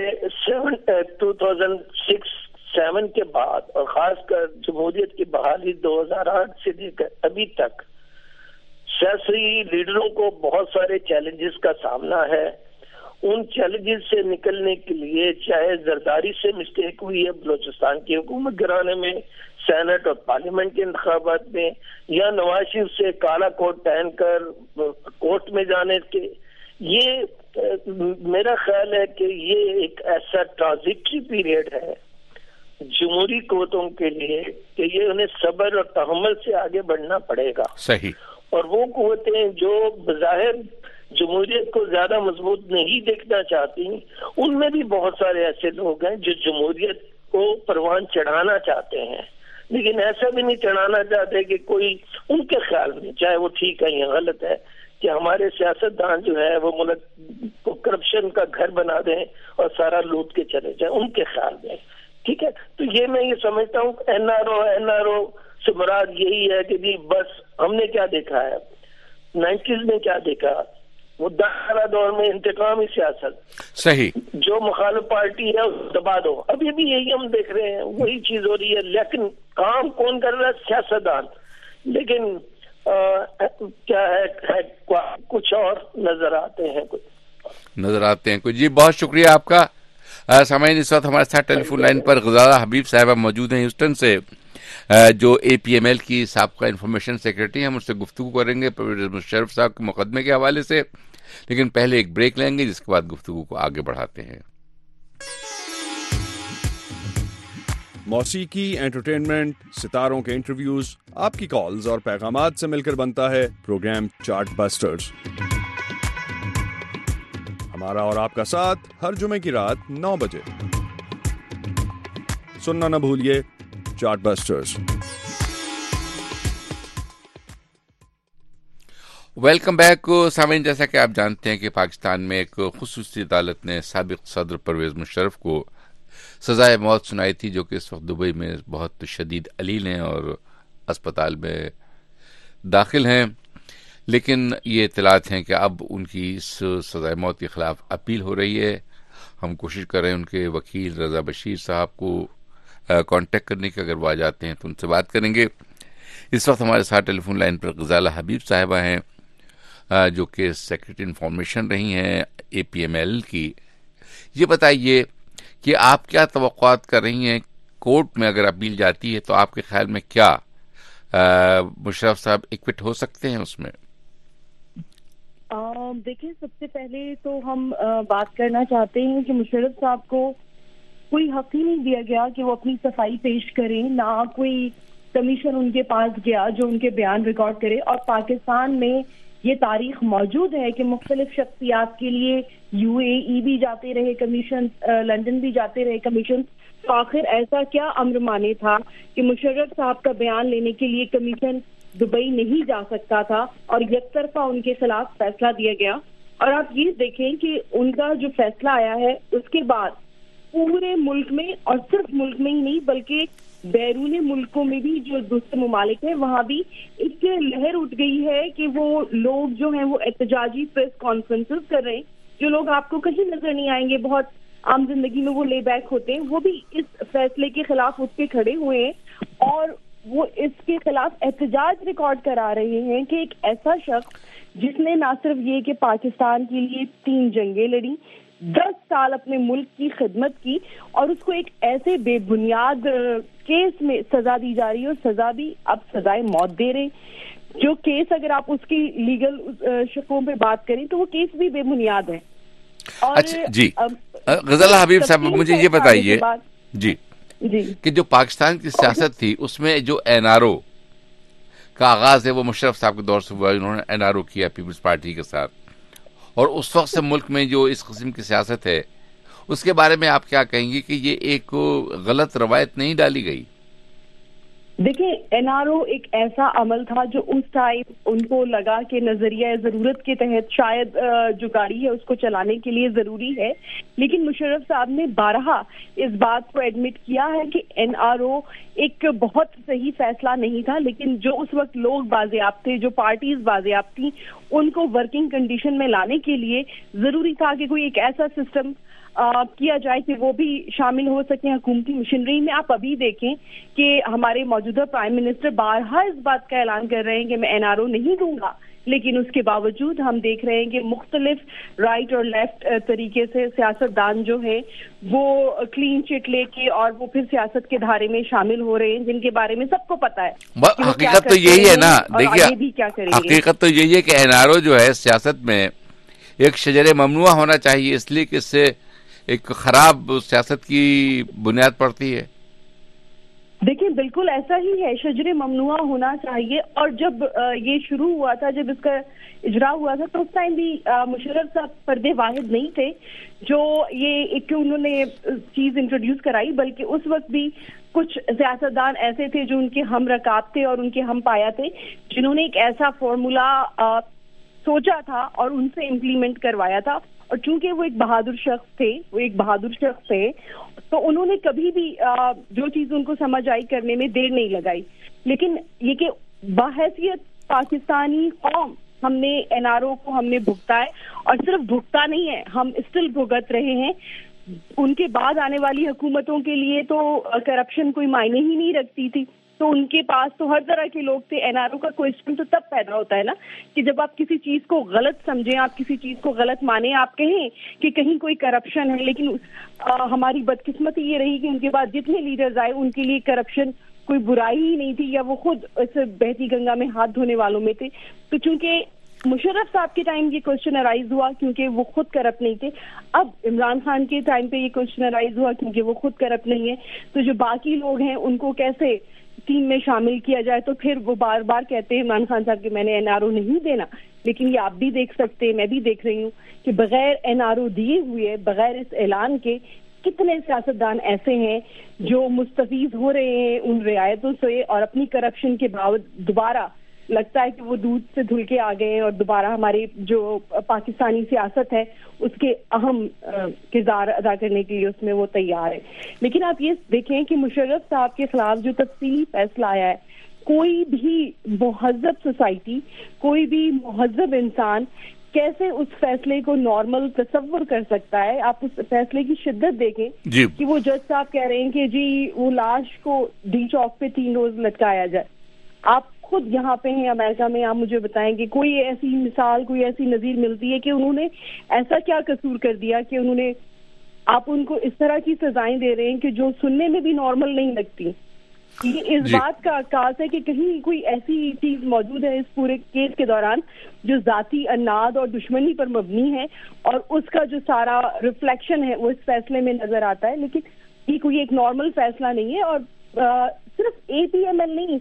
2006-7 کے بعد اور خاص کر جمہوریت کی بحالی 2008 سے لے کر ابھی تک سیاسی لیڈروں کو بہت سارے چیلنجز کا سامنا ہے. ان چیلنجز سے نکلنے کے لیے چاہے زرداری سے مسٹیک ہوئی ہے بلوچستان کی حکومت گرانے میں، سینٹ اور پارلیمنٹ کے انتخابات میں، یا نواز شریف سے کالا کوٹ پہن کر کورٹ میں جانے کے، یہ میرا خیال ہے کہ یہ ایک ایسا ٹرانزیٹری پیریڈ ہے جمہوری قوتوں کے لیے کہ یہ انہیں صبر اور تحمل سے آگے بڑھنا پڑے گا. صحیح. اور وہ قوتیں جو بظاہر جمہوریت کو زیادہ مضبوط نہیں دیکھنا چاہتی، ان میں بھی بہت سارے ایسے لوگ ہیں جو جمہوریت کو پروان چڑھانا چاہتے ہیں، لیکن ایسا بھی نہیں چڑھانا چاہتے کہ کوئی ان کے خیال میں، چاہے وہ ٹھیک ہے یا غلط ہے، کہ ہمارے سیاستدان جو ہے وہ ملک کو کرپشن کا گھر بنا دیں اور سارا لوٹ کے چلے جائیں ان کے خیال میں. ٹھیک ہے. تو یہ میں یہ سمجھتا ہوں این آر او سے مراد یہی ہے کہ جی بس ہم نے کیا دیکھا ہے 90s میں، کیا دیکھا وہ داخلہ دور میں انتقامی سیاست. صحیح. جو مخالف پارٹی ہے اس دبا دو. ابھی بھی یہی ہم دیکھ رہے ہیں، وہی چیز ہو رہی ہے. لیکن کام کون کر رہا ہے؟ سیاستدان. لیکن کیا ہے کچھ اور نظر آتے ہیں کچھ. جی بہت شکریہ آپ کا. سامعین اس وقت ہمارے ساتھ ٹیلی فون لائن پر غزالہ حبیب صاحبہ موجود ہیں ہیوسٹن سے، جو اے پی ایم ایل کی سابقہ انفارمیشن سیکرٹری. ہم اس سے گفتگو کریں گے پروفیسر مشرف صاحب کے مقدمے کے حوالے سے، لیکن پہلے ایک بریک لیں گے جس کے بعد گفتگو کو آگے بڑھاتے ہیں. موسیقی، انٹرٹینمنٹ، ستاروں کے انٹرویوز، آپ کی کالز اور پیغامات سے مل کر بنتا ہے پروگرام چارٹ بسٹرز. ہمارا اور آپ کا ساتھ ہر جمعے کی رات 9 بجے. سننا نہ بھولیے چارٹ بسٹرز. Welcome back. سامعین جیسا کہ آپ جانتے ہیں کہ پاکستان میں ایک خصوصی عدالت نے سابق صدر پرویز مشرف کو سزائے موت سنائی تھی، جو کہ اس وقت دبئی میں بہت شدید علیل ہیں اور اسپتال میں داخل ہیں. لیکن یہ اطلاعات ہیں کہ اب ان کی اس سزائے موت کے خلاف اپیل ہو رہی ہے. ہم کوشش کر رہے ہیں ان کے وکیل رضا بشیر صاحب کو کانٹیکٹ کرنے کے، اگر وہ آ جاتے ہیں تو ان سے بات کریں گے. اس وقت ہمارے ساتھ ٹیلی فون لائن پر غزالہ حبیب صاحبہ ہیں، جو کہ سیکرٹری انفارمیشن رہی ہیں APML کی. یہ بتائیے کہ آپ کیا توقعات کر رہی ہیں؟ کورٹ میں اگر اپیل جاتی ہے تو آپ کے خیال میں کیا مشرف صاحب ایکوٹ ہو سکتے ہیں اس میں؟ دیکھیں، سب سے پہلے تو ہم بات کرنا چاہتے ہیں کہ مشرف صاحب کو کوئی حق ہی نہیں دیا گیا کہ وہ اپنی صفائی پیش کریں، نہ کوئی کمیشن ان کے پاس گیا جو ان کے بیان ریکارڈ کرے. اور پاکستان میں یہ تاریخ موجود ہے کہ مختلف شخصیات کے لیے UAE بھی جاتے رہے کمیشن، لندن بھی جاتے رہے کمیشن. تو آخر ایسا کیا امر مانے تھا کہ مشرف صاحب کا بیان لینے کے لیے کمیشن دبئی نہیں جا سکتا تھا اور یک طرفہ ان کے خلاف فیصلہ دیا گیا. اور آپ یہ دیکھیں کہ ان کا جو فیصلہ آیا ہے اس کے بعد پورے ملک میں، اور صرف ملک میں ہی نہیں بلکہ بیرون ملکوں میں بھی جو دوسرے ممالک ہیں وہاں بھی ایک لہر اٹھ گئی ہے کہ وہ لوگ جو ہیں وہ احتجاجی پریس کانفرنسز کر رہے ہیں. جو لوگ آپ کو کہیں نظر نہیں آئیں گے، بہت عام زندگی میں وہ لے بیک ہوتے ہیں، وہ بھی اس فیصلے کے خلاف اٹھ کے کھڑے ہوئے ہیں اور وہ اس کے خلاف احتجاج ریکارڈ کرا رہے ہیں کہ ایک ایسا شخص جس نے نہ صرف یہ کہ پاکستان کے لیے 3 جنگیں لڑی، 10 سال اپنے ملک کی خدمت کی، اور اس کو ایک ایسے بے بنیاد کیس میں سزا دی جا رہی ہے، اور سزا بھی اب سزائے موت دے رہے. جو کیس اگر آپ اس کی لیگل شقوں پہ بات کریں تو وہ کیس بھی بے بنیاد ہے. اچھا جی، غزالہ حبیب صاحب مجھے یہ بتائیے جی کہ جو پاکستان کی سیاست تھی اس میں جو NRO کا آغاز ہے وہ مشرف صاحب کے دور سے ہوا. انہوں نے NRO کیا پیپلز پارٹی کے ساتھ، اور اس وقت سے ملک میں جو اس قسم کی سیاست ہے اس کے بارے میں آپ کیا کہیں گے کہ یہ ایک غلط روایت نہیں ڈالی گئی؟ دیکھیں، NRO ایک ایسا عمل تھا جو اس ٹائم ان کو لگا کہ نظریہ ضرورت کے تحت شاید جو گاڑی ہے اس کو چلانے کے لیے ضروری ہے. لیکن مشرف صاحب نے بارہا اس بات کو ایڈمٹ کیا ہے کہ NRO ایک بہت صحیح فیصلہ نہیں تھا. لیکن جو اس وقت لوگ بازیاب تھے، جو پارٹیز بازیاب تھیں، ان کو ورکنگ کنڈیشن میں لانے کے لیے ضروری تھا کہ کوئی ایک ایسا سسٹم کیا جائے کہ وہ بھی شامل ہو سکیں حکومتی مشینری میں. آپ ابھی دیکھیں کہ ہمارے موجودہ پرائم منسٹر بارہا اس بات کا اعلان کر رہے ہیں کہ میں NRO نہیں دوں گا، لیکن اس کے باوجود ہم دیکھ رہے ہیں کہ مختلف رائٹ اور لیفٹ طریقے سے سیاستدان جو ہیں وہ کلین چٹ لے کے اور وہ پھر سیاست کے دھارے میں شامل ہو رہے ہیں، جن کے بارے میں سب کو پتا ہے. حقیقت تو یہی ہے نا، دیکھیے حقیقت تو یہی ہے کہ NRO جو ہے سیاست میں ایک شجر ممنوع ہونا چاہیے، اس لیے کہ اس سے ایک خراب سیاست کی بنیاد پڑتی ہے. دیکھیں، بالکل ایسا ہی ہے، شجر ممنوع ہونا چاہیے. اور جب یہ شروع ہوا تھا، جب اس کا اجرا ہوا تھا، تو اس ٹائم بھی مشرف صاحب فرد واحد نہیں تھے جو یہ ایک انہوں نے چیز انٹروڈیوس کرائی، بلکہ اس وقت بھی کچھ سیاستدان ایسے تھے جو ان کے ہم رکاب تھے اور ان کے ہم پایا تھے، جنہوں نے ایک ایسا فارمولا سوچا تھا اور ان سے امپلیمنٹ کروایا تھا. اور چونکہ وہ ایک بہادر شخص تھے تو انہوں نے کبھی بھی جو چیز ان کو سمجھ آئی کرنے میں دیر نہیں لگائی. لیکن یہ کہ بحیثیت پاکستانی قوم ہم نے NRO کو ہم نے بھگتا ہے، اور صرف بھگتا نہیں ہے، ہم اسٹل بھگت رہے ہیں. ان کے بعد آنے والی حکومتوں کے لیے تو کرپشن کوئی معنی ہی نہیں رکھتی تھی، تو ان کے پاس تو ہر طرح کے لوگ تھے. NRO کا کوشچن تو تب پیدا ہوتا ہے نا کہ جب آپ کسی چیز کو غلط سمجھیں، آپ کسی چیز کو غلط مانیں، آپ کہیں کہ کہیں کوئی کرپشن ہے. لیکن ہماری بدقسمتی یہ رہی کہ ان کے بعد جتنے لیڈرز آئے ان کے لیے کرپشن کوئی برائی ہی نہیں تھی، یا وہ خود اس بہتی گنگا میں ہاتھ دھونے والوں میں تھے. تو چونکہ مشرف صاحب کے ٹائم یہ کوشچن ارائز ہوا کیونکہ وہ خود کرپٹ نہیں تھے، اب عمران خان کے ٹائم پہ یہ کوشچن ارائز ہوا کیونکہ وہ خود کرپٹ نہیں ہے. تو جو باقی لوگ ہیں ان کو کیسے ٹیم میں شامل کیا جائے؟ تو پھر وہ بار بار کہتے ہیں عمران خان صاحب کہ میں نے NRO نہیں دینا. لیکن یہ آپ بھی دیکھ سکتے ہیں، میں بھی دیکھ رہی ہوں کہ بغیر NRO دیے ہوئے، بغیر اس اعلان کے کتنے سیاستدان ایسے ہیں جو مستفید ہو رہے ہیں ان رعایتوں سے، اور اپنی کرپشن کے باوجود دوبارہ لگتا ہے کہ وہ دودھ سے دھل کے آ گئے ہیں اور دوبارہ ہمارے جو پاکستانی سیاست ہے اس کے اہم کردار ادا کرنے کے لیے اس میں وہ تیار ہے. لیکن آپ یہ دیکھیں کہ مشرف صاحب کے خلاف جو تفصیلی فیصلہ آیا ہے, کوئی بھی مہذب سوسائٹی, کوئی بھی مہذب انسان کیسے اس فیصلے کو نارمل تصور کر سکتا ہے؟ آپ اس فیصلے کی شدت دیکھیں کہ وہ جج صاحب کہہ رہے ہیں کہ جی وہ لاش کو ڈی چوک پہ 3 روز لٹکایا جائے. آپ خود یہاں پہ ہیں امریکہ میں, آپ مجھے بتائیں کہ کوئی ایسی مثال, کوئی ایسی نظیر ملتی ہے کہ انہوں نے ایسا کیا قصور کر دیا کہ انہوں نے, آپ ان کو اس طرح کی سزائیں دے رہے ہیں کہ جو سننے میں بھی نارمل نہیں لگتی. یہ اس بات کا عکاس ہے کہ کہیں کوئی ایسی چیز موجود ہے اس پورے کیس کے دوران جو ذاتی اناد اور دشمنی پر مبنی ہے, اور اس کا جو سارا ریفلیکشن ہے وہ اس فیصلے میں نظر آتا ہے. لیکن یہ کوئی ایک نارمل فیصلہ نہیں ہے, اور صرف APML نہیں,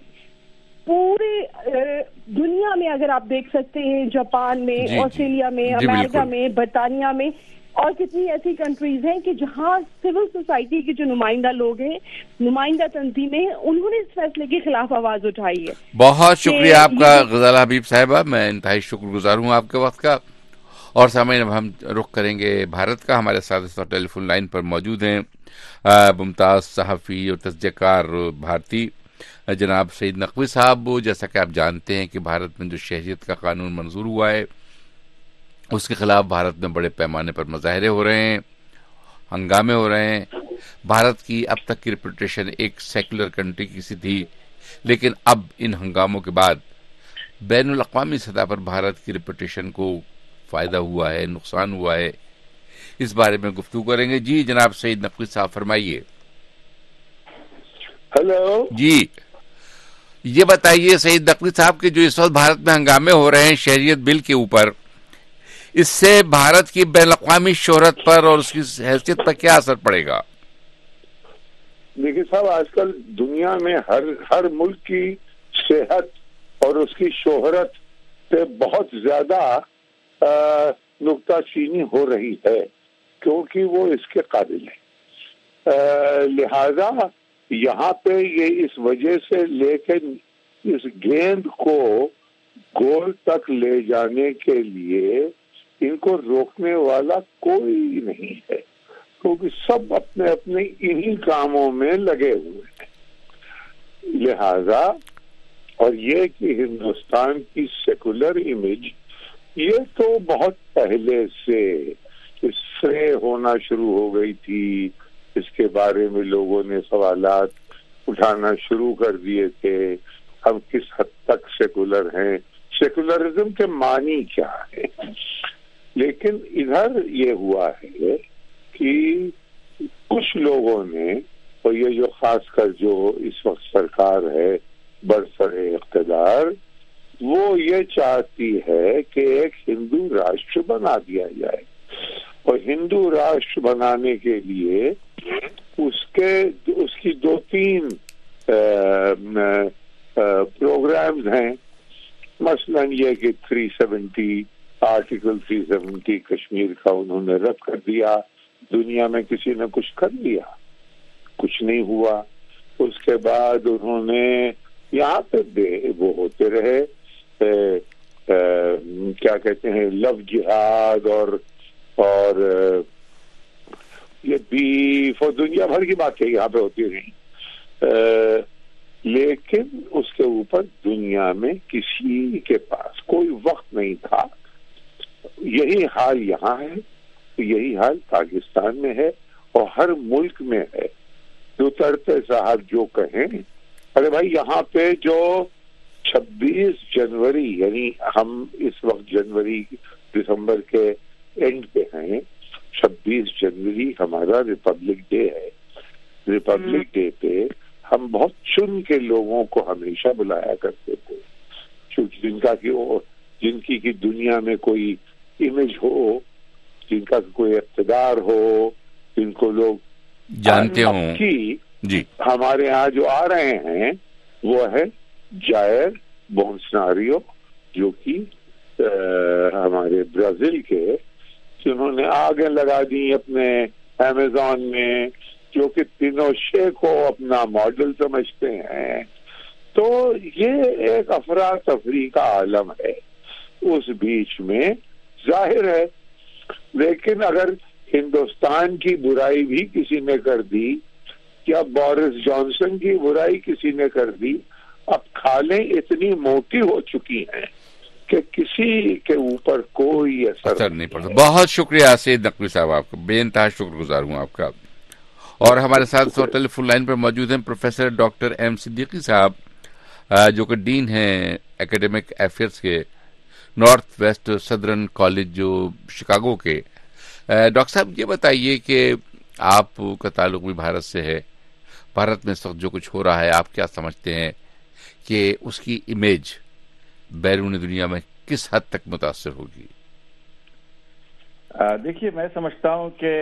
پورے دنیا میں اگر آپ دیکھ سکتے ہیں, جاپان میں, آسٹریلیا میں, امریکہ میں, برطانیہ میں, اور کتنی ایسی کنٹریز ہیں کہ جہاں سول سوسائٹی کے جو نمائندہ لوگ ہیں, نمائندہ تنظیمیں, انہوں نے اس فیصلے کے خلاف آواز اٹھائی ہے. بہت شکریہ آپ کا غزالہ حبیب صاحبہ, میں انتہائی شکر گزار ہوں آپ کے وقت کا. اور سامعین, اب ہم رخ کریں گے بھارت کا. ہمارے ساتھ اس وقت ٹیلی فون لائن پر موجود ہیں ممتاز صحافی اور تجزیہ کار بھارتی جناب سعید نقوی صاحب. جیسا کہ آپ جانتے ہیں کہ بھارت میں جو شہریت کا قانون منظور ہوا ہے اس کے خلاف بھارت میں بڑے پیمانے پر مظاہرے ہو رہے ہیں, ہنگامے ہو رہے ہیں. بھارت کی اب تک کی ریپوٹیشن ایک سیکولر کنٹری کی سی تھی, لیکن اب ان ہنگاموں کے بعد بین الاقوامی سطح پر بھارت کی ریپوٹیشن کو فائدہ ہوا ہے, نقصان ہوا ہے. اس بارے میں گفتگو کریں گے. جی جناب سعید نقوی صاحب فرمائیے. ہیلو جی یہ بتائیے سعید نقوی صاحب کہ جو اس وقت بھارت میں ہنگامے ہو رہے ہیں شہریت بل کے اوپر, اس سے بھارت کی بین الاقوامی شہرت پر اور اس کی حیثیت پر کیا اثر پڑے گا؟ دیکھیے صاحب, آج کل دنیا میں ہر ملک کی صحت اور اس کی شہرت سے بہت زیادہ نکتہ چینی ہو رہی ہے کیونکہ وہ اس کے قابل ہے. لہذا یہاں پہ یہ اس وجہ سے لے کے اس گیند کو گول تک لے جانے کے لیے ان کو روکنے والا کوئی نہیں ہے, کیونکہ سب اپنے اپنے انہی کاموں میں لگے ہوئے ہیں. لہذا اور یہ کہ ہندوستان کی سیکولر امیج یہ تو بہت پہلے سے اس سے ہونا شروع ہو گئی تھی. اس کے بارے میں لوگوں نے سوالات اٹھانا شروع کر دیے تھے, ہم کس حد تک سیکولر ہیں, سیکولرزم کے معنی کیا ہے. لیکن ادھر یہ ہوا ہے کہ کچھ لوگوں نے, اور یہ جو خاص کر جو اس وقت سرکار ہے برسر اقتدار, وہ یہ چاہتی ہے کہ ایک ہندو راشٹر بنا دیا جائے, اور ہندو راشٹر بنانے کے لیے اس کی 2-3 پروگرامز ہیں. مثلا یہ کہ 370 آرٹیکل 370 کشمیر کا انہوں نے رد کر دیا. دنیا میں کسی نے کچھ کر لیا, کچھ نہیں ہوا. اس کے بعد انہوں نے یہاں پہ وہ ہوتے رہے کیا کہتے ہیں لو جہاد اور یہ بیف اور دنیا بھر کی باتیں یہاں پہ ہوتی رہی. لیکن اس کے اوپر دنیا میں کسی کے پاس کوئی وقت نہیں تھا. یہی حال یہاں ہے, یہی حال پاکستان میں ہے, اور ہر ملک میں ہے. دوترتے صاحب جو کہیں, ارے بھائی یہاں پہ جو 26 جنوری یعنی ہم اس وقت جنوری دسمبر کے اینڈ پہ ہیں, 26 جنوری ہمارا ریپبلک ڈے ہے. ریپبلک ڈے پہ ہم بہت چن کے لوگوں کو ہمیشہ بلایا کرتے تھے, جن کی دنیا میں کوئی امیج ہو, جن کا کوئی اقتدار ہو, جن کو لوگ جانتے ہوں. جی ہمارے ہاں جو آ رہے ہیں وہ ہے جائر بولسونارو, جو کہ ہمارے برازیل کے, جنہوں نے آگے لگا دی اپنے امیزون میں, جو کہ پینوشے کو اپنا ماڈل سمجھتے ہیں. تو یہ ایک افراتفری کا عالم ہے اس بیچ میں، ظاہر ہے. لیکن اگر ہندوستان کی برائی بھی کسی نے کر دی یا بورس جانسن کی برائی کسی نے کر دی، اب کھالیں اتنی موٹی ہو چکی ہیں کہ کسی کے اوپر کوئی اثر نہیں پڑتا. بہت شکریہ سید نقوی صاحب، آپ کا بے انتہا شکر گزار ہوں آپ کا. اور ہمارے ساتھ ٹیلی فون لائن پر موجود ہیں پروفیسر ڈاکٹر ایم صدیقی صاحب، جو کہ ڈین ہیں ایکیڈیمک افیئرس کے نارتھ ویسٹ سدرن کالج جو شکاگو کے. ڈاکٹر صاحب یہ بتائیے کہ آپ کا تعلق بھی بھارت سے ہے، بھارت میں اس وقت جو کچھ ہو رہا ہے آپ کیا سمجھتے ہیں کہ اس کی امیج بیرون دنیا میں کس حد تک متاثر ہوگی؟ دیکھیے، میں سمجھتا ہوں کہ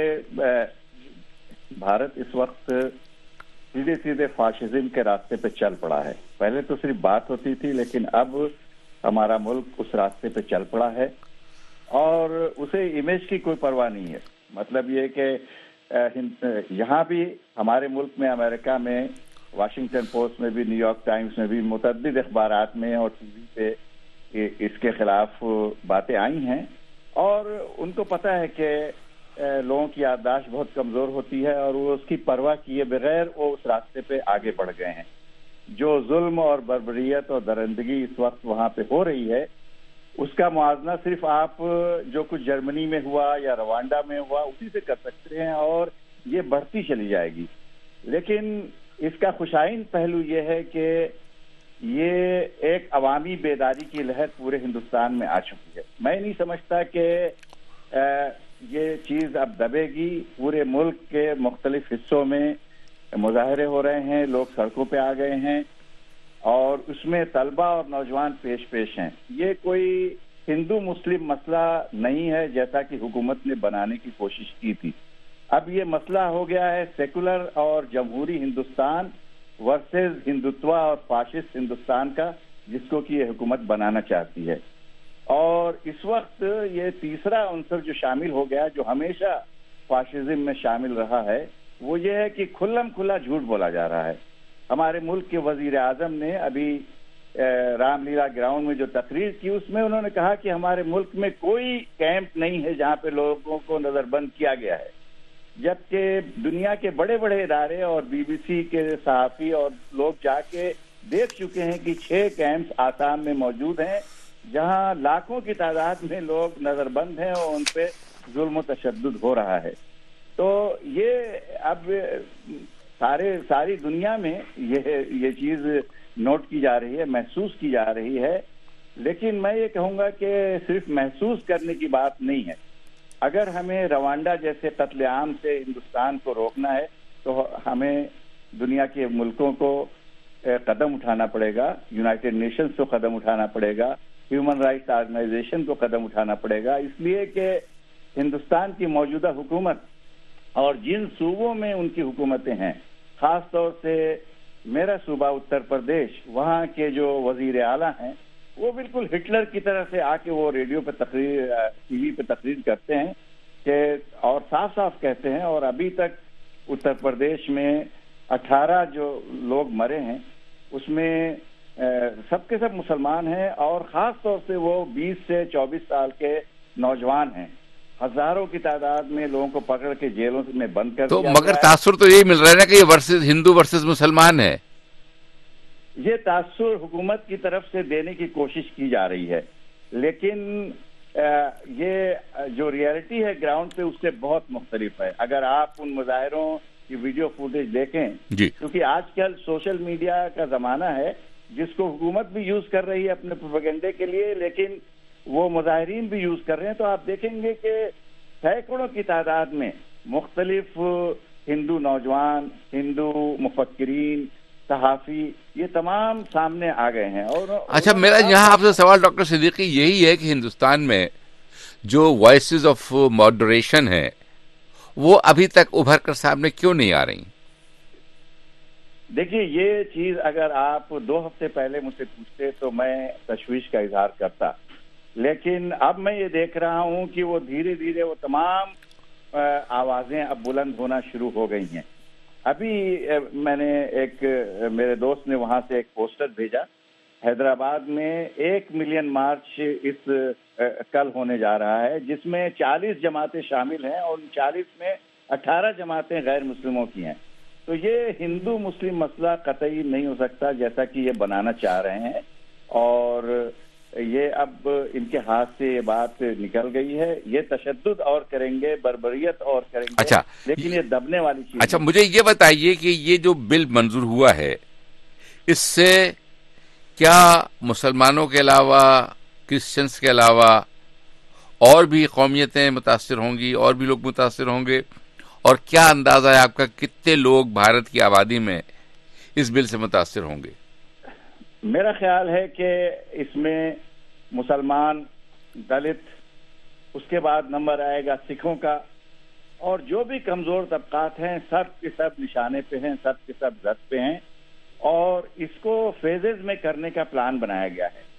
بھارت اس وقت سیدھے سیدھے فاشزم کے راستے پہ چل پڑا ہے. پہلے تو صرف بات ہوتی تھی، لیکن اب ہمارا ملک اس راستے پہ چل پڑا ہے اور اسے امیج کی کوئی پرواہ نہیں ہے. مطلب یہ کہ یہاں بھی ہمارے ملک میں، امریکہ میں، واشنگٹن پوسٹ میں بھی، نیو یارک ٹائمز میں بھی، متعدد اخبارات میں اور ٹی وی پہ اس کے خلاف باتیں آئی ہیں اور ان کو پتہ ہے کہ لوگوں کی یادداشت بہت کمزور ہوتی ہے اور وہ اس کی پرواہ کیے بغیر وہ اس راستے پہ آگے بڑھ گئے ہیں. جو ظلم اور بربریت اور درندگی اس وقت وہاں پہ ہو رہی ہے اس کا موازنہ صرف آپ جو کچھ جرمنی میں ہوا یا روانڈا میں ہوا اسی سے کر سکتے ہیں اور یہ بڑھتی چلی جائے گی. لیکن اس کا خوشائن پہلو یہ ہے کہ یہ ایک عوامی بیداری کی لہر پورے ہندوستان میں آ چکی ہے. میں نہیں سمجھتا کہ یہ چیز اب دبے گی. پورے ملک کے مختلف حصوں میں مظاہرے ہو رہے ہیں، لوگ سڑکوں پہ آ گئے ہیں اور اس میں طلبہ اور نوجوان پیش ہیں. یہ کوئی ہندو مسلم مسئلہ نہیں ہے جیسا کہ حکومت نے بنانے کی کوشش کی تھی. اب یہ مسئلہ ہو گیا ہے سیکولر اور جمہوری ہندوستان ورسز ہندوتوا اور فاشسٹ ہندوستان کا، جس کو کہ یہ حکومت بنانا چاہتی ہے. اور اس وقت یہ تیسرا عنصر جو شامل ہو گیا، جو ہمیشہ فاشزم میں شامل رہا ہے، وہ یہ ہے کہ کھلم کھلا جھوٹ بولا جا رہا ہے. ہمارے ملک کے وزیر اعظم نے ابھی رام لیلا گراؤنڈ میں جو تقریر کی اس میں انہوں نے کہا کہ ہمارے ملک میں کوئی کیمپ نہیں ہے جہاں پہ لوگوں کو نظر بند کیا گیا ہے، جبکہ دنیا کے بڑے بڑے ادارے اور بی بی سی کے صحافی اور لوگ جا کے دیکھ چکے ہیں کہ 6 کیمپس آسام میں موجود ہیں جہاں لاکھوں کی تعداد میں لوگ نظر بند ہیں اور ان پہ ظلم و تشدد ہو رہا ہے. تو یہ اب ساری دنیا میں یہ چیز نوٹ کی جا رہی ہے، محسوس کی جا رہی ہے. لیکن میں یہ کہوں گا کہ صرف محسوس کرنے کی بات نہیں ہے. اگر ہمیں روانڈا جیسے قتل عام سے ہندوستان کو روکنا ہے تو ہمیں دنیا کے ملکوں کو قدم اٹھانا پڑے گا، یونائٹڈ نیشنز کو قدم اٹھانا پڑے گا، ہیومن رائٹس آرگنائزیشن کو قدم اٹھانا پڑے گا. اس لیے کہ ہندوستان کی موجودہ حکومت اور جن صوبوں میں ان کی حکومتیں ہیں، خاص طور سے میرا صوبہ اتر پردیش، وہاں کے جو وزیر اعلیٰ ہیں وہ بالکل ہٹلر کی طرح سے آ کے وہ ریڈیو پہ تقریر، ٹی وی پہ تقریر کرتے ہیں کہ اور صاف صاف کہتے ہیں. اور ابھی تک اتر پردیش میں 18 جو لوگ مرے ہیں اس میں سب کے سب مسلمان ہیں اور خاص طور سے وہ 20 سے 24 سال کے نوجوان ہیں. ہزاروں کی تعداد میں لوگوں کو پکڑ کے جیلوں میں بند کر دیا. مگر تاثر تو یہی مل رہا ہے نا کہ یہ ہندو ورسز مسلمان ہے. یہ تاثر حکومت کی طرف سے دینے کی کوشش کی جا رہی ہے، لیکن یہ جو ریئلٹی ہے گراؤنڈ پہ اس سے بہت مختلف ہے. اگر آپ ان مظاہروں کی ویڈیو فوٹیج دیکھیں، کیونکہ آج کل سوشل میڈیا کا زمانہ ہے جس کو حکومت بھی یوز کر رہی ہے اپنے پروپیگنڈے کے لیے، لیکن وہ مظاہرین بھی یوز کر رہے ہیں. تو آپ دیکھیں گے کہ سینکڑوں کی تعداد میں مختلف ہندو نوجوان، ہندو مفکرین، صحافی، یہ تمام سامنے آ گئے ہیں. اور اچھا، میرا یہاں آپ سے سوال ڈاکٹر صدیقی یہی ہے کہ ہندوستان میں جو وائسز آف ماڈریشن ہے وہ ابھی تک ابھر کر سامنے کیوں نہیں آ رہی؟ دیکھیے، یہ چیز اگر آپ 2 ہفتے پہلے مجھ سے پوچھتے تو میں تشویش کا اظہار کرتا، لیکن اب میں یہ دیکھ رہا ہوں کہ وہ دھیرے دھیرے وہ تمام آوازیں اب بلند ہونا شروع ہو گئی ہیں. ابھی میں نے میرے دوست نے وہاں سے ایک پوسٹر بھیجا، حیدرآباد میں 1 ملین مارچ اس کل ہونے جا رہا ہے، جس میں 40 جماعتیں شامل ہیں اور 40 میں 18 جماعتیں غیر مسلموں کی ہیں. تو یہ ہندو مسلم مسئلہ قطعی نہیں ہو سکتا جیسا کہ یہ بنانا چاہ رہے ہیں، اور یہ اب ان کے ہاتھ سے یہ بات نکل گئی ہے. یہ تشدد اور کریں گے، بربریت اور کریں گے. اچھا، لیکن یہ دبنے والی چیز. اچھا، مجھے یہ بتائیے کہ یہ جو بل منظور ہوا ہے، اس سے کیا مسلمانوں کے علاوہ، کرسچنس کے علاوہ اور بھی قومیتیں متاثر ہوں گی، اور بھی لوگ متاثر ہوں گے؟ اور کیا اندازہ ہے آپ کا کتنے لوگ بھارت کی آبادی میں اس بل سے متاثر ہوں گے؟ میرا خیال ہے کہ اس میں مسلمان، دلت، اس کے بعد نمبر آئے گا سکھوں کا، اور جو بھی کمزور طبقات ہیں سب کے سب نشانے پہ ہیں، سب کے سب زد پہ ہیں. اور اس کو فیزز میں کرنے کا پلان بنایا گیا ہے.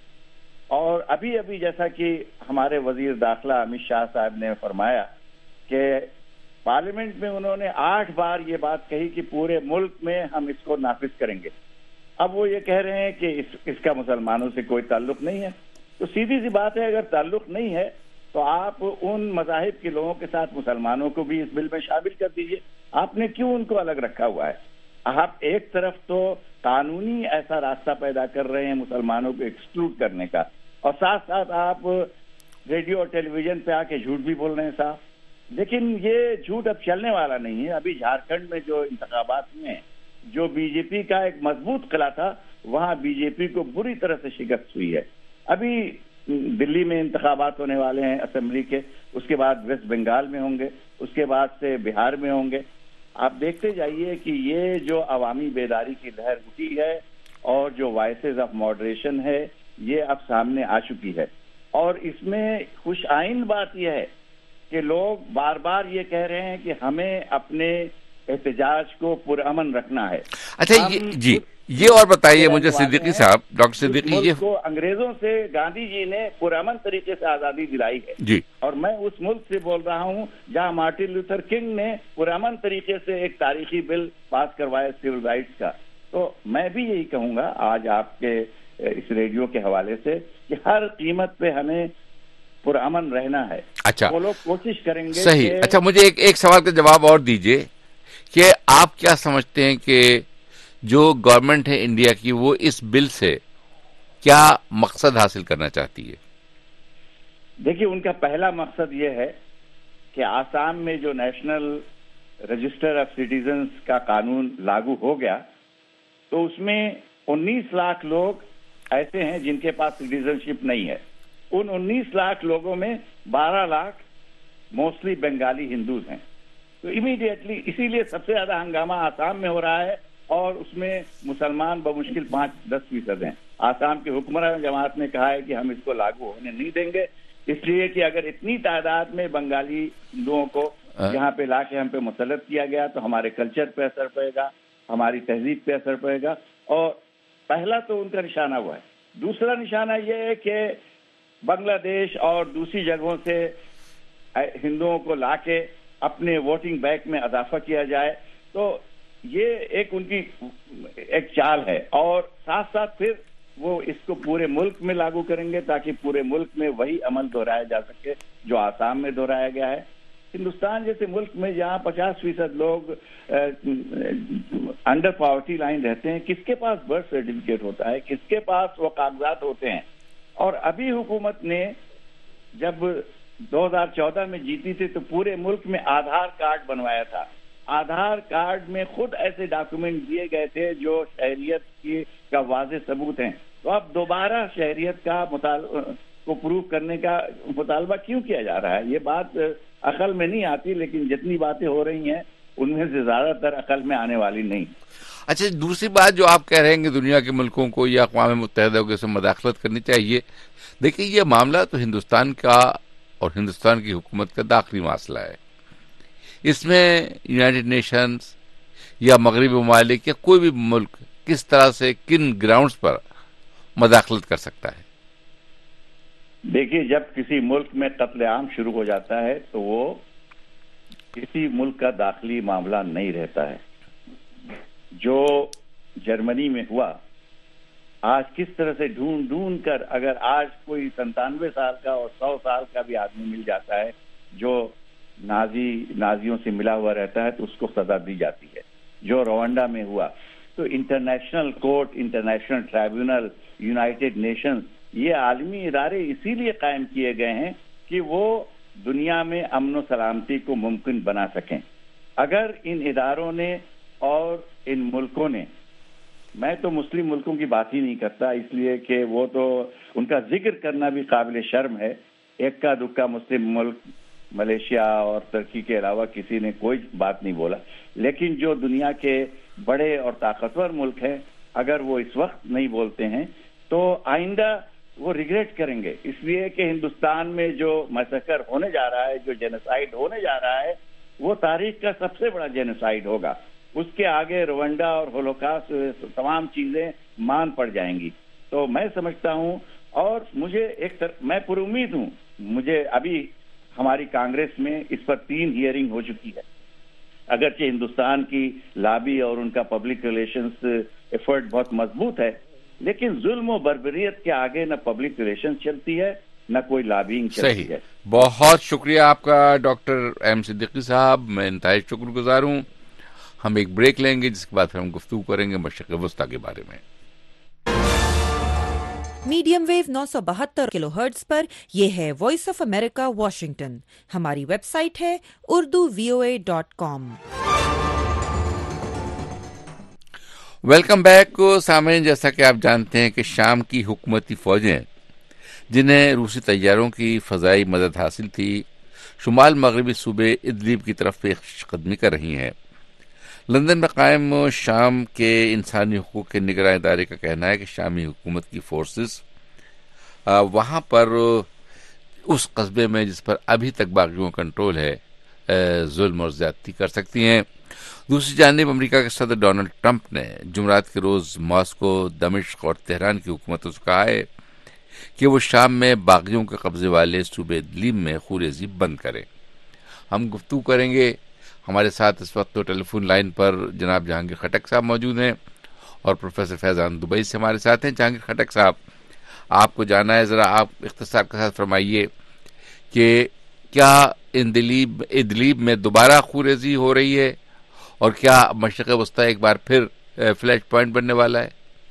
اور ابھی جیسا کہ ہمارے وزیر داخلہ امت شاہ صاحب نے فرمایا کہ پارلیمنٹ میں انہوں نے 8 بار یہ بات کہی کہ پورے ملک میں ہم اس کو نافذ کریں گے. اب وہ یہ کہہ رہے ہیں کہ اس کا مسلمانوں سے کوئی تعلق نہیں ہے. تو سیدھی سی بات ہے، اگر تعلق نہیں ہے تو آپ ان مذاہب کے لوگوں کے ساتھ مسلمانوں کو بھی اس بل میں شامل کر دیجئے. آپ نے کیوں ان کو الگ رکھا ہوا ہے؟ آپ ایک طرف تو قانونی ایسا راستہ پیدا کر رہے ہیں مسلمانوں کو ایکسکلوڈ کرنے کا، اور ساتھ ساتھ آپ ریڈیو اور ٹیلی ویژن پہ آ کے جھوٹ بھی بول رہے ہیں صاحب. لیکن یہ جھوٹ اب چلنے والا نہیں ہے. ابھی جھارکھنڈ میں جو انتخابات میں جو بی جے پی کا ایک مضبوط قلعہ تھا، وہاں بی جے پی کو بری طرح سے شکست ہوئی ہے. ابھی دلی میں انتخابات ہونے والے ہیں اسمبلی کے، اس کے بعد ویسٹ بنگال میں ہوں گے، اس کے بعد سے بہار میں ہوں گے. آپ دیکھتے جائیے کہ یہ جو عوامی بیداری کی لہر اٹھی ہے اور جو وائسز آف ماڈریشن ہے، یہ اب سامنے آ چکی ہے. اور اس میں خوش آئند بات یہ ہے کہ لوگ بار بار یہ کہہ رہے ہیں کہ ہمیں اپنے احتجاج کو پرامن رکھنا ہے. اچھا جی، یہ اور بتائیے مجھے صدیقی صاحب، ڈاکٹر صدیقی، یہ کو انگریزوں سے گاندھی جی نے پرامن طریقے سے آزادی دلائی ہے جی، اور میں اس ملک سے بول رہا ہوں جہاں مارٹن لوتھر کنگ نے پرامن طریقے سے ایک تاریخی بل پاس کروایا سول رائٹس کا. تو میں بھی یہی کہوں گا آج آپ کے اس ریڈیو کے حوالے سے کہ ہر قیمت پہ ہمیں پرامن رہنا ہے. اچھا، وہ لوگ کوشش کریں گے. صحیح. اچھا، مجھے ایک سوال کا جواب اور دیجئے کہ آپ کیا سمجھتے ہیں کہ جو گورنمنٹ ہے انڈیا کی، وہ اس بل سے کیا مقصد حاصل کرنا چاہتی ہے؟ دیکھیے، ان کا پہلا مقصد یہ ہے کہ آسام میں جو نیشنل رجسٹر آف سٹیزنز کا قانون لاگو ہو گیا، تو اس میں 19 لاکھ لوگ ایسے ہیں جن کے پاس سٹیزن شپ نہیں ہے. ان 19 لاکھ لوگوں میں 12 لاکھ موسٹلی بنگالی ہندوز ہیں. تو امیڈیٹلی اسی لیے سب سے زیادہ ہنگامہ آسام میں ہو رہا ہے، اور اس میں مسلمان بمشکل 5-10% ہیں. آسام کے حکمران جماعت نے کہا ہے کہ ہم اس کو لاگو ہونے نہیں دیں گے، اس لیے کہ اگر اتنی تعداد میں بنگالی ہندوؤں کو یہاں پہ لا کے ہم پہ مسلط کیا گیا تو ہمارے کلچر پہ اثر پڑے گا، ہماری تہذیب پہ اثر پڑے گا. اور پہلا تو ان کا نشانہ ہوا ہے. دوسرا نشانہ یہ ہے کہ بنگلہ دیش اور دوسری جگہوں سے ہندوؤں کو لا کے اپنے ووٹنگ بینک میں اضافہ کیا جائے. تو یہ ایک ان کی ایک چال ہے، اور ساتھ ساتھ پھر وہ اس کو پورے ملک میں لاگو کریں گے تاکہ پورے ملک میں وہی عمل دہرایا جا سکے جو آسام میں دہرایا گیا ہے. ہندوستان جیسے ملک میں جہاں 50% لوگ انڈر پاورٹی لائن رہتے ہیں، کس کے پاس برتھ سرٹیفکیٹ ہوتا ہے، کس کے پاس وہ کاغذات ہوتے ہیں؟ اور ابھی حکومت نے جب 2014 میں جیتی تھی تو پورے ملک میں آدھار کارڈ بنوایا تھا. آدھار کارڈ میں خود ایسے ڈاکومنٹ دیے گئے تھے جو شہریت کا واضح ثبوت ہیں. تو اب دوبارہ شہریت کا کو پروف کرنے کا مطالبہ کیوں کیا جا رہا ہے؟ یہ بات عقل میں نہیں آتی، لیکن جتنی باتیں ہو رہی ہیں ان میں سے زیادہ تر عقل میں آنے والی نہیں. اچھا، دوسری بات جو آپ کہہ رہے ہیں کہ دنیا کے ملکوں کو یا اقوام متحدہ کو اس میں مداخلت کرنی چاہیے، دیکھیے یہ معاملہ تو ہندوستان کا اور ہندوستان کی حکومت کا داخلی مسئلہ ہے. اس میں یونائٹڈ نیشنز یا مغربی ممالک یا کوئی بھی ملک کس طرح سے کن گراؤنڈز پر مداخلت کر سکتا ہے؟ دیکھیے، جب کسی ملک میں قتل عام شروع ہو جاتا ہے تو وہ کسی ملک کا داخلی معاملہ نہیں رہتا ہے. جو جرمنی میں ہوا، آج کس طرح سے ڈھونڈ ڈھونڈ کر اگر آج کوئی 97 سال کا اور 100 سال کا بھی آدمی مل جاتا ہے جو نازیوں سے ملا ہوا رہتا ہے تو اس کو سزا دی جاتی ہے. جو روانڈا میں ہوا، تو international court, international tribunal, united nations, یہ عالمی ادارے اسی لیے قائم کیے گئے ہیں کہ وہ دنیا میں امن و سلامتی کو ممکن بنا سکیں. اگر ان اداروں نے اور ان ملکوں نے، میں تو مسلم ملکوں کی بات ہی نہیں کرتا اس لیے کہ وہ تو ان کا ذکر کرنا بھی قابل شرم ہے، ایک کا دکا مسلم ملک ملیشیا اور ترکی کے علاوہ کسی نے کوئی بات نہیں بولا، لیکن جو دنیا کے بڑے اور طاقتور ملک ہیں اگر وہ اس وقت نہیں بولتے ہیں تو آئندہ وہ ریگریٹ کریں گے. اس لیے کہ ہندوستان میں جو مسکر ہونے جا رہا ہے، جو جینوسائیڈ ہونے جا رہا ہے، وہ تاریخ کا سب سے بڑا جینوسائیڈ ہوگا. اس کے آگے روانڈا اور ہولوکاسٹ تمام چیزیں مان پڑ جائیں گی. تو میں سمجھتا ہوں اور مجھے میں پر امید ہوں، مجھے ابھی ہماری کانگریس میں اس پر 3 ہیئرنگ ہو چکی ہے. اگرچہ ہندوستان کی لابی اور ان کا پبلک ریلیشنز ایفرٹ بہت مضبوط ہے، لیکن ظلم و بربریت کے آگے نہ پبلک ریلیشن چلتی ہے نہ کوئی لابینگ چلتی ہے. بہت شکریہ آپ کا ڈاکٹر ایم صدیقی صاحب، میں انتہائی شکر گزار ہوں. ہم ایک بریک لیں گے جس کے بعد پھر ہم گفتگو کریں گے مشرق وسطیٰ کے بارے میں. میڈیم ویو 972 کلو ہرٹز پر یہ ہے وائس آف امریکہ واشنگٹن. ہماری ویب سائٹ ہے urduvoa.com. ویلکم بیک سامعین. جیسا کہ آپ جانتے ہیں کہ شام کی حکومتی فوجیں جنہیں روسی طیاروں کی فضائی مدد حاصل تھی، شمال مغربی صوبے ادلیب کی طرف پیش قدمی کر رہی ہیں. لندن میں قائم شام کے انسانی حقوق کے نگراں ادارے کا کہنا ہے کہ شامی حکومت کی فورسز وہاں پر اس قصبے میں جس پر ابھی تک باغیوں کا کنٹرول ہے ظلم اور زیادتی کر سکتی ہیں. دوسری جانب امریکہ کے صدر ڈونلڈ ٹرمپ نے جمعرات کے روز ماسکو، دمشق اور تہران کی حکومتوں سے کہا ہے کہ وہ شام میں باغیوں کے قبضے والے صوبے ادلیب میں خونریزی بند کریں. ہم گفتگو کریں گے. ہمارے ساتھ اس وقت تو ٹیلی فون لائن پر جناب جہانگیر خٹک صاحب موجود ہیں اور پروفیسر فیضان دبئی سے ہمارے ساتھ ہیں. جہانگیر خٹک صاحب، آپ کو جانا ہے، ذرا آپ اختصار کے ساتھ فرمائیے کہ کیا ادلیب میں دوبارہ خونریزی ہو رہی ہے اور کیا مشرق وسطیٰ ایک بار پھر فلیش پوائنٹ بننے والا ہے؟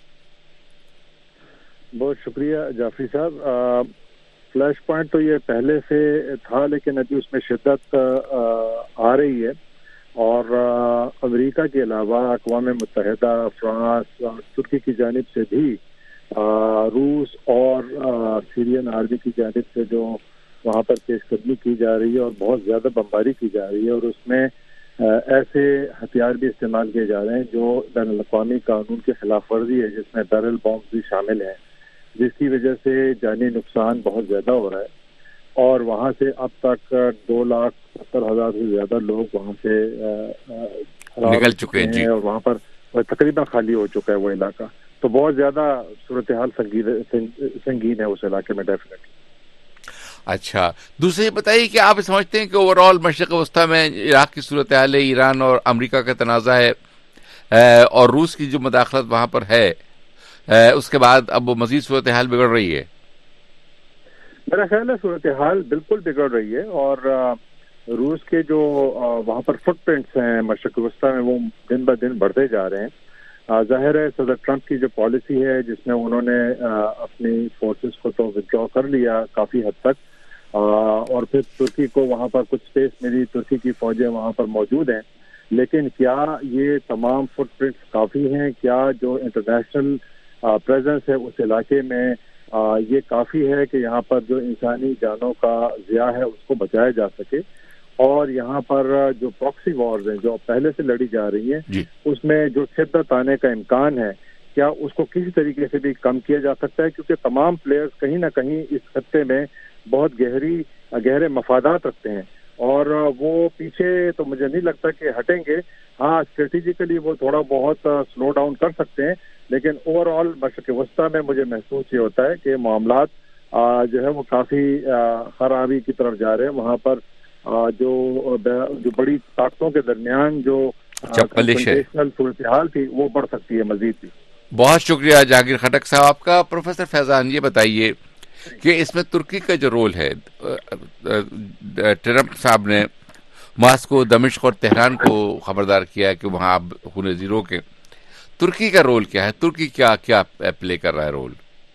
بہت شکریہ جعفری صاحب. فلیش پوائنٹ تو یہ پہلے سے تھا لیکن ابھی اس میں شدت آ رہی ہے اور امریکہ کے علاوہ اقوام متحدہ، فرانس اور ترکی کی جانب سے بھی روس اور سیرین آرمی کی جانب سے جو وہاں پر پیش قدمی کی جا رہی ہے اور بہت زیادہ بمباری کی جا رہی ہے اور اس میں ایسے ہتھیار بھی استعمال کیے جا رہے ہیں جو بین الاقوامی قانون کی خلاف ورزی ہے، جس میں بیرل بامز بھی شامل ہیں، جس کی وجہ سے جانی نقصان بہت زیادہ ہو رہا ہے. اور وہاں سے اب تک 2,70,000 سے زیادہ لوگ وہاں سے نکل چکے ہیں اور وہاں پر تقریباً خالی ہو چکا ہے وہ علاقہ. تو بہت زیادہ صورتحال سنگین ہے اس علاقے میں ڈیفینیٹلی. اچھا، دوسرے بتائیے کہ آپ سمجھتے ہیں کہ اوور آل مشرق وسطیٰ میں عراق کی صورتحال ہے، ایران اور امریکہ کا تنازع ہے اور روس کی جو مداخلت وہاں پر ہے، اس کے بعد اب وہ مزید صورتحال بگڑ رہی ہے؟ میرا خیال ہے صورتحال بالکل بگڑ رہی ہے اور روس کے جو وہاں پر فٹ پرنٹس ہیں مشرق وسطیٰ میں وہ دن بہ دن بڑھتے جا رہے ہیں. ظاہر ہے صدر ٹرمپ کی جو پالیسی ہے جس میں انہوں نے اپنی فورسز کو تو وڈرا کر لیا کافی حد تک اور پھر ترکی کو وہاں پر کچھ اسپیس ملی، ترکی کی فوجیں وہاں پر موجود ہیں، لیکن کیا یہ تمام فٹ پرنٹس کافی ہیں؟ کیا جو انٹرنیشنل پریزنس ہے اس علاقے میں یہ کافی ہے کہ یہاں پر جو انسانی جانوں کا ضیاع ہے اس کو بچایا جا سکے؟ اور یہاں پر جو پراکسی وارز ہیں جو پہلے سے لڑی جا رہی ہیں اس میں جو شدت آنے کا امکان ہے، کیا اس کو کسی طریقے سے بھی کم کیا جا سکتا ہے؟ کیونکہ تمام پلیئرز کہیں نہ کہیں اس خطے میں بہت گہرے مفادات رکھتے ہیں اور وہ پیچھے تو مجھے نہیں لگتا کہ ہٹیں گے. ہاں، اسٹریٹجیکلی وہ تھوڑا بہت سلو ڈاؤن کر سکتے ہیں، لیکن اوور آل مشرق وسطیٰ میں مجھے محسوس یہ ہوتا ہے کہ معاملات جو ہے وہ کافی خرابی کی طرف جا رہے ہیں. وہاں پر جو بڑی طاقتوں کے درمیان جو कंफ्रंटेशनल सूरत-ए-हाल थी वो बढ़ सकती है मजीद भी। बहुत शुक्रिया जहांगीर खटक साहब आपका। प्रोफेसर फैजान ये बताइए कि इसमें तुर्की का जो रोल है, ट्रंप साहब ने मॉस्को, दमिश्क और तेहरान को खबरदार किया है कि वहां आप खून जीरो के, तुर्की का रोल क्या है? तुर्की क्या क्या प्ले कर रहा है रोल?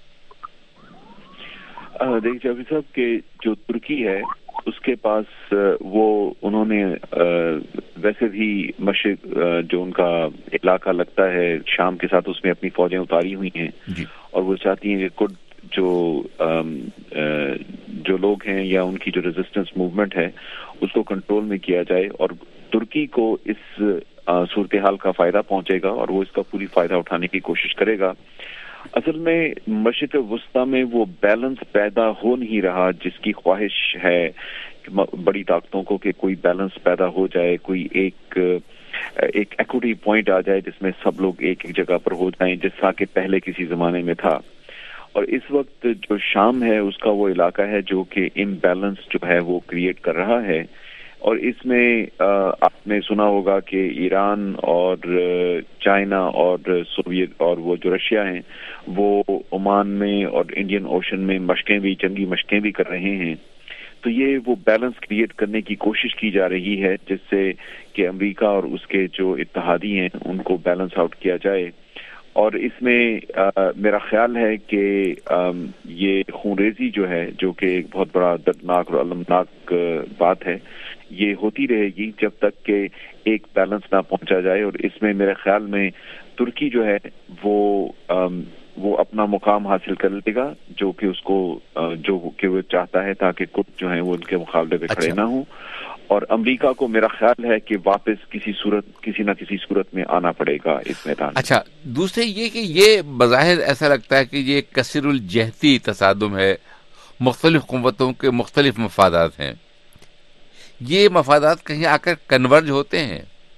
देखिए जावेद साहब के जो तुर्की है उसके पास वो उन्होंने वैसे भी मशरिक जो उनका इलाका लगता है शाम के साथ उसमें अपनी फौजें उतारी हुई हैं और वो चाहती हैं कि कुछ जो लोग हैं या उनकी जो रेजिस्टेंस मूवमेंट है उसको कंट्रोल में किया जाए और तुर्की को इस सूरत हाल का फायदा पहुंचेगा और वो इसका पूरी फायदा उठाने की कोशिश करेगा। असल में मशरिक़ वस्ता में वो बैलेंस पैदा हो नहीं रहा जिसकी ख्वाहिश है बड़ी ताकतों को कि कोई बैलेंस पैदा हो जाए, कोई एक एक्विटी पॉइंट आ जाए जिसमें सब लोग एक एक जगह पर हो जाएं, जैसा कि पहले किसी जमाने में था। और इस वक्त जो शाम है उसका वो इलाका है जो कि इम्बैलेंस जो है वो क्रिएट कर रहा है और इसमें आपने सुना होगा कि ईरान और चाइना और सोवियत और वो जो रशिया हैं वो ओमान में और इंडियन ओशन में मशकें भी, जंगी मशकें भी कर रहे हैं। तो ये वो बैलेंस क्रिएट करने की कोशिश की जा रही है जिससे कि अमेरिका और उसके जो इत्तेहादी हैं उनको बैलेंस आउट किया जाए। और इसमें मेरा ख्याल है कि ये खूनरेजी जो है जो कि एक बहुत बड़ा दर्दनाक और अलमनाक बात है ये होती रहेगी जब तक कि एक बैलेंस ना पहुंचा जाए। और इसमें मेरे ख्याल में तुर्की जो है वो अपना मुकाम हासिल कर लेगा जो कि उसको जो कि वो चाहता है ताकि कुछ जो है वो उनके मुकाबले पे खड़े ना हो। और अमेरिका को मेरा ख्याल है कि वापस किसी न किसी सूरत में आना पड़ेगा इस मैदान। अच्छा, दूसरे ये कि ये बज़ाहिर ऐसा लगता है कि ये कसीरुल जहती तसादुम है, मुख्तलिफ क़ुव्वतों के मुख्तलिफ मफादात हैं, ये मफादात कहीं आकर कन्वर्ज होते हैं?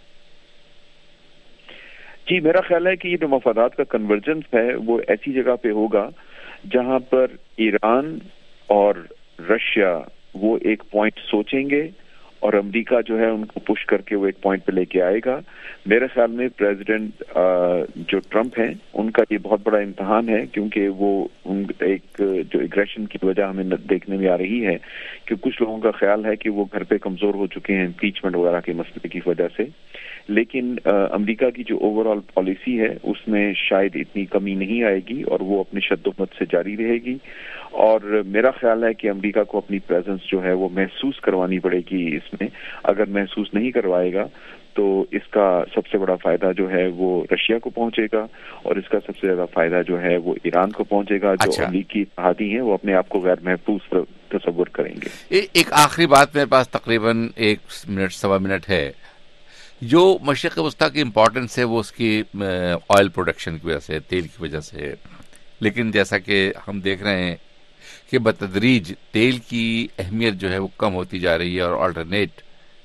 जी मेरा ख्याल है कि ये जो मफादात का कन्वर्जेंस है वो ऐसी जगह पे होगा जहां पर ईरान और रशिया वो एक पॉइंट सोचेंगे और अमेरिका जो है उनको पुश करके वो एक पॉइंट पे लेके आएगा। मेरे ख्याल में प्रेसिडेंट जो ट्रंप हैं उनका ये बहुत बड़ा इम्तहान है क्योंकि वो एक जो एग्रेशन की वजह हमें देखने में आ रही है कि कुछ लोगों का ख्याल है कि वो घर पे कमजोर हो चुके हैं इम्पीचमेंट वगैरह के मसले की वजह से, लेकिन अमेरिका की जो ओवरऑल पॉलिसी है उसमें शायद इतनी कमी नहीं आएगी और वो अपनी शद्दोमत से जारी रहेगी। और मेरा ख्याल है कि अमेरिका को अपनी प्रेजेंस जो है वो महसूस करवानी पड़ेगी इसमें। अगर महसूस नहीं करवाएगा तो इसका सबसे बड़ा फायदा जो है वो रशिया को पहुंचेगा और इसका सबसे ज्यादा फायदा जो है वो ईरान को पहुंचेगा। जो अमेरिकी इत्तेहादी हैं वो अपने आप को गैर महफूज तस्वुर करेंगे। एक आखिरी बात मेरे पास तकरीबन 1 मिनट सवा मिनट है। जो मशरिक़ वस्ता की इम्पोर्टेंस है वो उसकी ऑयल प्रोडक्शन की वजह से, तेल की वजह से, लेकिन जैसा कि हम देख रहे हैं कि बतदरीज तेल की अहमियत जो है वो कम होती जा रही है और अल्टरनेट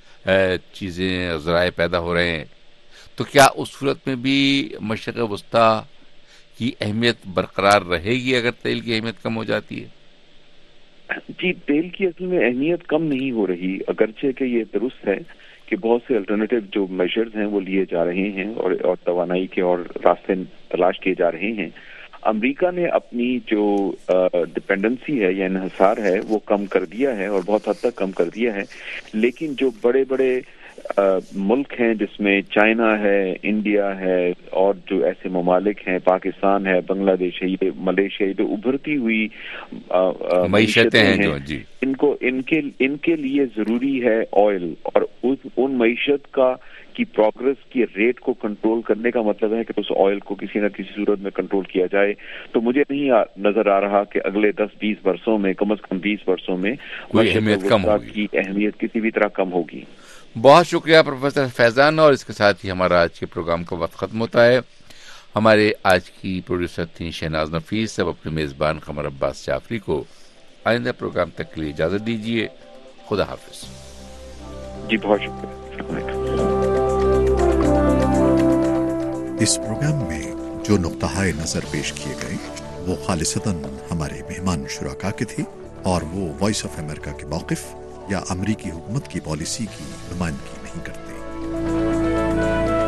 चीज़ें ज़राए पैदा हो रहे हैं, तो क्या उस सूरत में भी मशरिक़ वस्ता की अहमियत बरकरार रहेगी अगर तेल की अहमियत कम हो जाती है? जी तेल की असल में अहमियत कम नहीं हो रही, अगरचे कि ये दुरुस्त है कि बहुत से अल्टरनेटिव जो मेजर्स हैं वो लिए जा रहे हैं और तवानाई के और रास्ते तलाश किए जा रहे हैं। अमेरिका ने अपनी जो डिपेंडेंसी है या इन्हिसार है वो कम कर दिया है और बहुत हद तक कम कर दिया है, लेकिन जो बड़े बड़े मुल्क हैं जिसमें चाइना है, इंडिया है और जो ऐसे ममालिक हैं, पाकिस्तान है, बांग्लादेश है, ये मलेशिया, ये जो उभरती हुई मईशतें हैं जो जी इनके लिए जरूरी है ऑयल। और उन मईशत की प्रोग्रेस की रेट को कंट्रोल करने का मतलब है कि उस ऑयल को किसी न किसी सूरत में कंट्रोल किया जाए। तो मुझे नहीं नजर आ रहा कि अगले 10-20 वर्षों में, कम से कम 20 वर्षों में की अहमियत किसी भी तरह कम होगी। बहुत शुक्रिया प्रोफेसर फैजान, और इसके साथ ही हमारा आज के प्रोग्राम का वक्त खत्म होता है। हमारे आज की प्रोड्यूसर थी शहनाज नफीस। अब अपने मेजबान कमर अब्बास जाफरी को आइंदा प्रोग्राम तक के लिए इजाजत दीजिए। खुदा हाफिज। जी बहुत शुक्रिया। इस प्रोग्राम में जो नुक्ता-ए नजर पेश किए गए वो खालिसतन हमारे मेहमान शुराका के थे और वो वॉइस ऑफ अमेरिका के मौक़िफ़ या अमरीकी हुकूमत की पॉलिसी की नुमाइंदगी नहीं करते।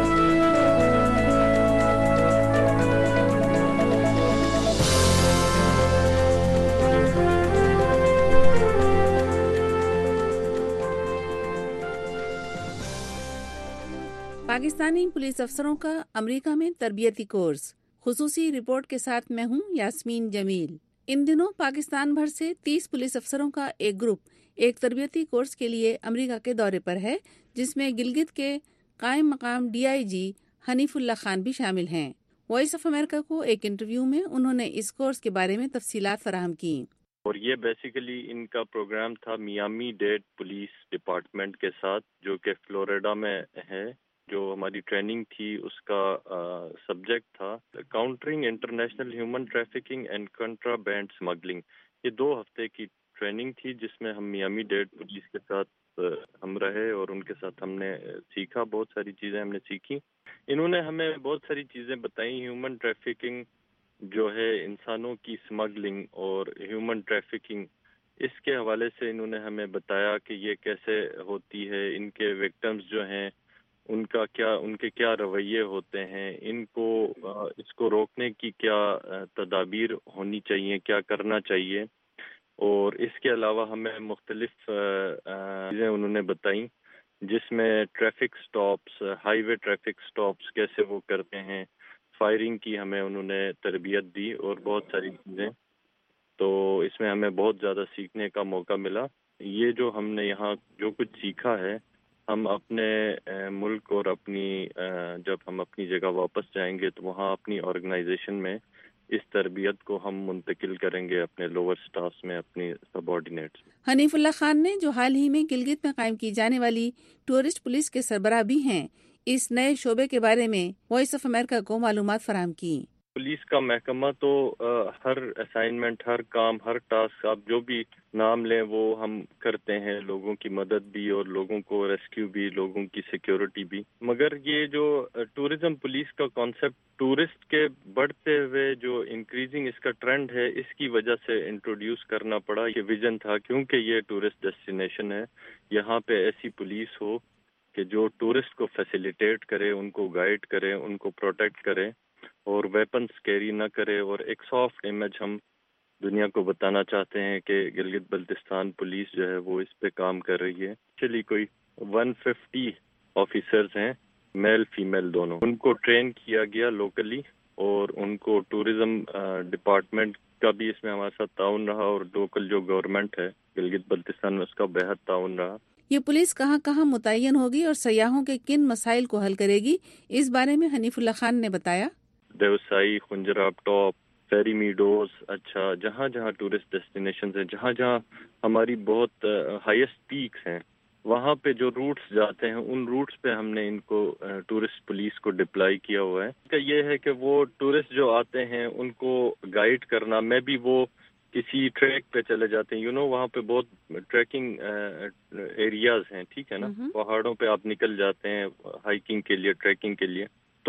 پاکستانی پولیس افسروں کا امریکہ میں تربیتی کورس، خصوصی رپورٹ کے ساتھ میں ہوں یاسمین جمیل۔ ان دنوں پاکستان بھر سے 30 پولیس افسروں کا ایک گروپ ایک تربیتی کورس کے لیے امریکہ کے دورے پر ہے، جس میں گلگت کے قائم مقام DIG حنیف اللہ خان بھی شامل ہیں۔ وائس آف امریکہ کو ایک انٹرویو میں انہوں نے اس کورس کے بارے میں تفصیلات فراہم کی۔ اور یہ بیسیکلی ان کا پروگرام تھا میامی ڈیڈ پولیس ڈپارٹمنٹ کے ساتھ، جو کہ فلوریڈا میں ہے۔ جو ہماری ٹریننگ تھی اس کا سبجیکٹ تھا countering international human trafficking and contraband smuggling. یہ 2 ہفتے کی ٹریننگ تھی جس میں ہم میامی ڈیڈ پولیس کے ساتھ ہم رہے اور ان کے ساتھ ہم نے سیکھا، بہت ساری چیزیں ہم نے سیکھی۔ انہوں نے ہمیں بہت ساری چیزیں بتائیں، ہیومن ٹریفکنگ جو ہے، انسانوں کی اسمگلنگ اور ہیومن ٹریفکنگ، اس کے حوالے سے انہوں نے ہمیں بتایا کہ یہ کیسے ہوتی ہے، ان کے وکٹمز جو ہیں ان کے کیا رویے ہوتے ہیں، اس کو روکنے کی کیا تدابیر ہونی چاہیے، کیا کرنا چاہیے۔ اور اس کے علاوہ ہمیں مختلف چیزیں انہوں نے بتائیں، جس میں traffic stops, highway traffic stops کیسے وہ کرتے ہیں، فائرنگ کی ہمیں انہوں نے تربیت دی اور بہت ساری چیزیں۔ تو اس میں ہمیں بہت زیادہ سیکھنے کا موقع ملا۔ یہ جو ہم نے یہاں جو کچھ سیکھا ہے، ہم اپنے ملک اور جب ہم اپنی جگہ واپس جائیں گے تو وہاں اپنی آرگنائزیشن میں اس تربیت کو ہم منتقل کریں گے اپنے لوور سٹافس میں، اپنی سب آرڈینیٹس۔ حنیف اللہ خان نے، جو حال ہی میں گلگت میں قائم کی جانے والی ٹورسٹ پولیس کے سربراہ بھی ہیں، اس نئے شعبے کے بارے میں وائس آف امریکہ کو معلومات فراہم کی۔ پولیس کا محکمہ تو ہر اسائنمنٹ، ہر کام، ہر ٹاسک آپ جو بھی نام لیں وہ ہم کرتے ہیں، لوگوں کی مدد بھی اور لوگوں کو ریسکیو بھی، لوگوں کی سیکیورٹی بھی۔ مگر یہ جو ٹورزم پولیس کا کانسیپٹ ٹورسٹ کے بڑھتے ہوئے جو انکریزنگ اس کا ٹرینڈ ہے، اس کی وجہ سے انٹروڈیوس کرنا پڑا۔ یہ ویژن تھا کیونکہ یہ ٹورسٹ ڈیسٹینیشن ہے، یہاں پہ ایسی پولیس ہو کہ جو ٹورسٹ کو فیسیلیٹیٹ کرے، ان کو گائیڈ کرے، ان کو پروٹیکٹ کرے اور ویپنز کیری نہ کرے۔ اور ایک سافٹ امیج ہم دنیا کو بتانا چاہتے ہیں کہ گلگت بلتستان پولیس جو ہے وہ اس پہ کام کر رہی ہے۔ ایکچولی کوئی 150 آفیسرز ہیں، میل فیمیل دونوں، ان کو ٹرین کیا گیا لوکلی، اور ان کو ٹورزم ڈپارٹمنٹ کا بھی اس میں ہمارے ساتھ تعاون رہا، اور لوکل جو گورنمنٹ ہے گلگت بلتستان میں اس کا بہت تعاون رہا۔ یہ پولیس کہاں کہاں متعین ہوگی اور سیاحوں کے کن مسائل کو حل کرے گی، اس بارے میں حنیف اللہ خان نے بتایا۔ Deosai, Khunjerab top, fairy meadows, اچھا جہاں جہاں ٹورسٹ ڈیسٹینیشنز ہیں، جہاں جہاں ہماری بہت ہائیسٹ پیکس ہیں، وہاں پہ جو روٹس جاتے ہیں ان روٹس پہ ہم نے ان کو ٹورسٹ پولیس کو ڈپلائی کیا ہوا ہے۔ یہ ہے کہ وہ ٹورسٹ جو آتے ہیں ان کو گائیڈ کرنا، میں بھی وہ کسی ٹریک پہ چلے جاتے ہیں، وہاں پہ بہت ٹریکنگ ایریاز ہیں، ٹھیک ہے نا، پہاڑوں پہ آپ نکل جاتے ہیں ہائیکنگ کے لیے، ٹریکنگ کے لیے، تو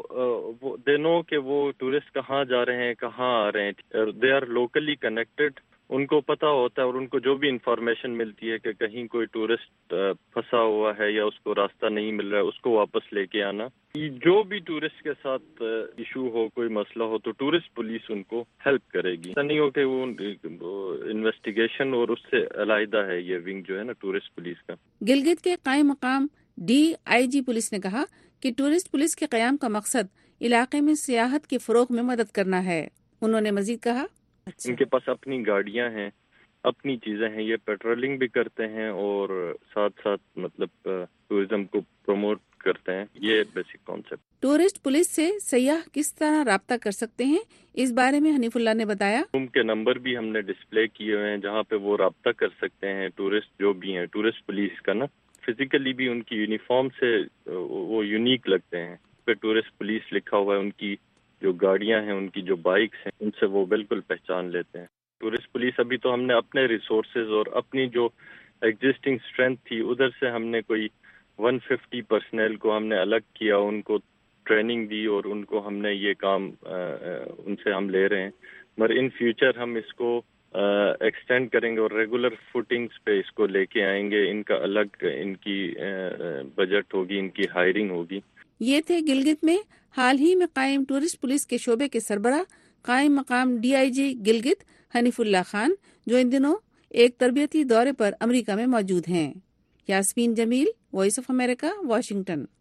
وہ دے نو کہ وہ ٹورسٹ کہاں جا رہے ہیں، کہاں آ رہے ہیں، دے آر لوکلی کنیکٹڈ، ان کو پتا ہوتا ہے، اور ان کو جو بھی انفارمیشن ملتی ہے کہ کہیں کوئی ٹورسٹ پھنسا ہوا ہے یا اس کو راستہ نہیں مل رہا ہے، اس کو واپس لے کے آنا۔ جو بھی ٹورسٹ کے ساتھ ایشو ہو، کوئی مسئلہ ہو، تو ٹورسٹ پولیس ان کو ہیلپ کرے گی۔ ایسا نہیں ہو کہ وہ انویسٹیگیشن اور اس سے علیحدہ ہے یہ ونگ جو ہے نا ٹورسٹ پولیس کا۔ گلگت کے قائم مقام DIG پولیس نے کہا کہ ٹورسٹ پولیس کے قیام کا مقصد علاقے میں سیاحت کے فروغ میں مدد کرنا ہے۔ انہوں نے مزید کہا، ان کے پاس اپنی گاڑیاں ہیں، اپنی چیزیں ہیں، یہ پیٹرولنگ بھی کرتے ہیں اور ساتھ ساتھ مطلب ٹورزم کو پروموٹ کرتے ہیں۔ یہ بیسک کانسیپٹ۔ ٹورسٹ پولیس سے سیاح کس طرح رابطہ کر سکتے ہیں، اس بارے میں حنیف اللہ نے بتایا۔ روم کے نمبر بھی ہم نے ڈسپلے کیے ہوئے ہیں جہاں پہ وہ رابطہ کر سکتے ہیں، ٹورسٹ جو بھی ہیں، ٹورسٹ پولیس کا نا، فزیکلی بھی ان کی یونیفارم سے وہ یونیک لگتے ہیں، پہ ٹورسٹ پولیس لکھا ہوا ہے، ان کی جو گاڑیاں ہیں، ان کی جو بائکس ہیں، ان سے وہ بالکل پہچان لیتے ہیں۔ ٹورسٹ پولیس ابھی تو ہم نے اپنے ریسورسز اور اپنی جو ایگزسٹنگ اسٹرینتھ تھی ادھر سے ہم نے کوئی 150 پرسنل کو ہم نے الگ کیا، ان کو ٹریننگ دی اور ان کو ہم نے یہ کام ان سے ہم لے رہے ہیں، مگر ان فیوچر ہم اس کو ایکسٹینڈ کریں گے اور ریگولر فوٹنگز پہ اس کو لے کے آئیں گے۔ ان کا الگ ان کی بجٹ ہوگی، ان کی ہائرنگ ہوگی۔ یہ تھے گلگت میں حال ہی میں قائم ٹورسٹ پولیس کے شعبے کے سربراہ قائم مقام DIG گلگت حنیف اللہ خان، جو ان دنوں ایک تربیتی دورے پر امریکہ میں موجود ہیں۔ Yasmeen Jamil, voice of America, Washington.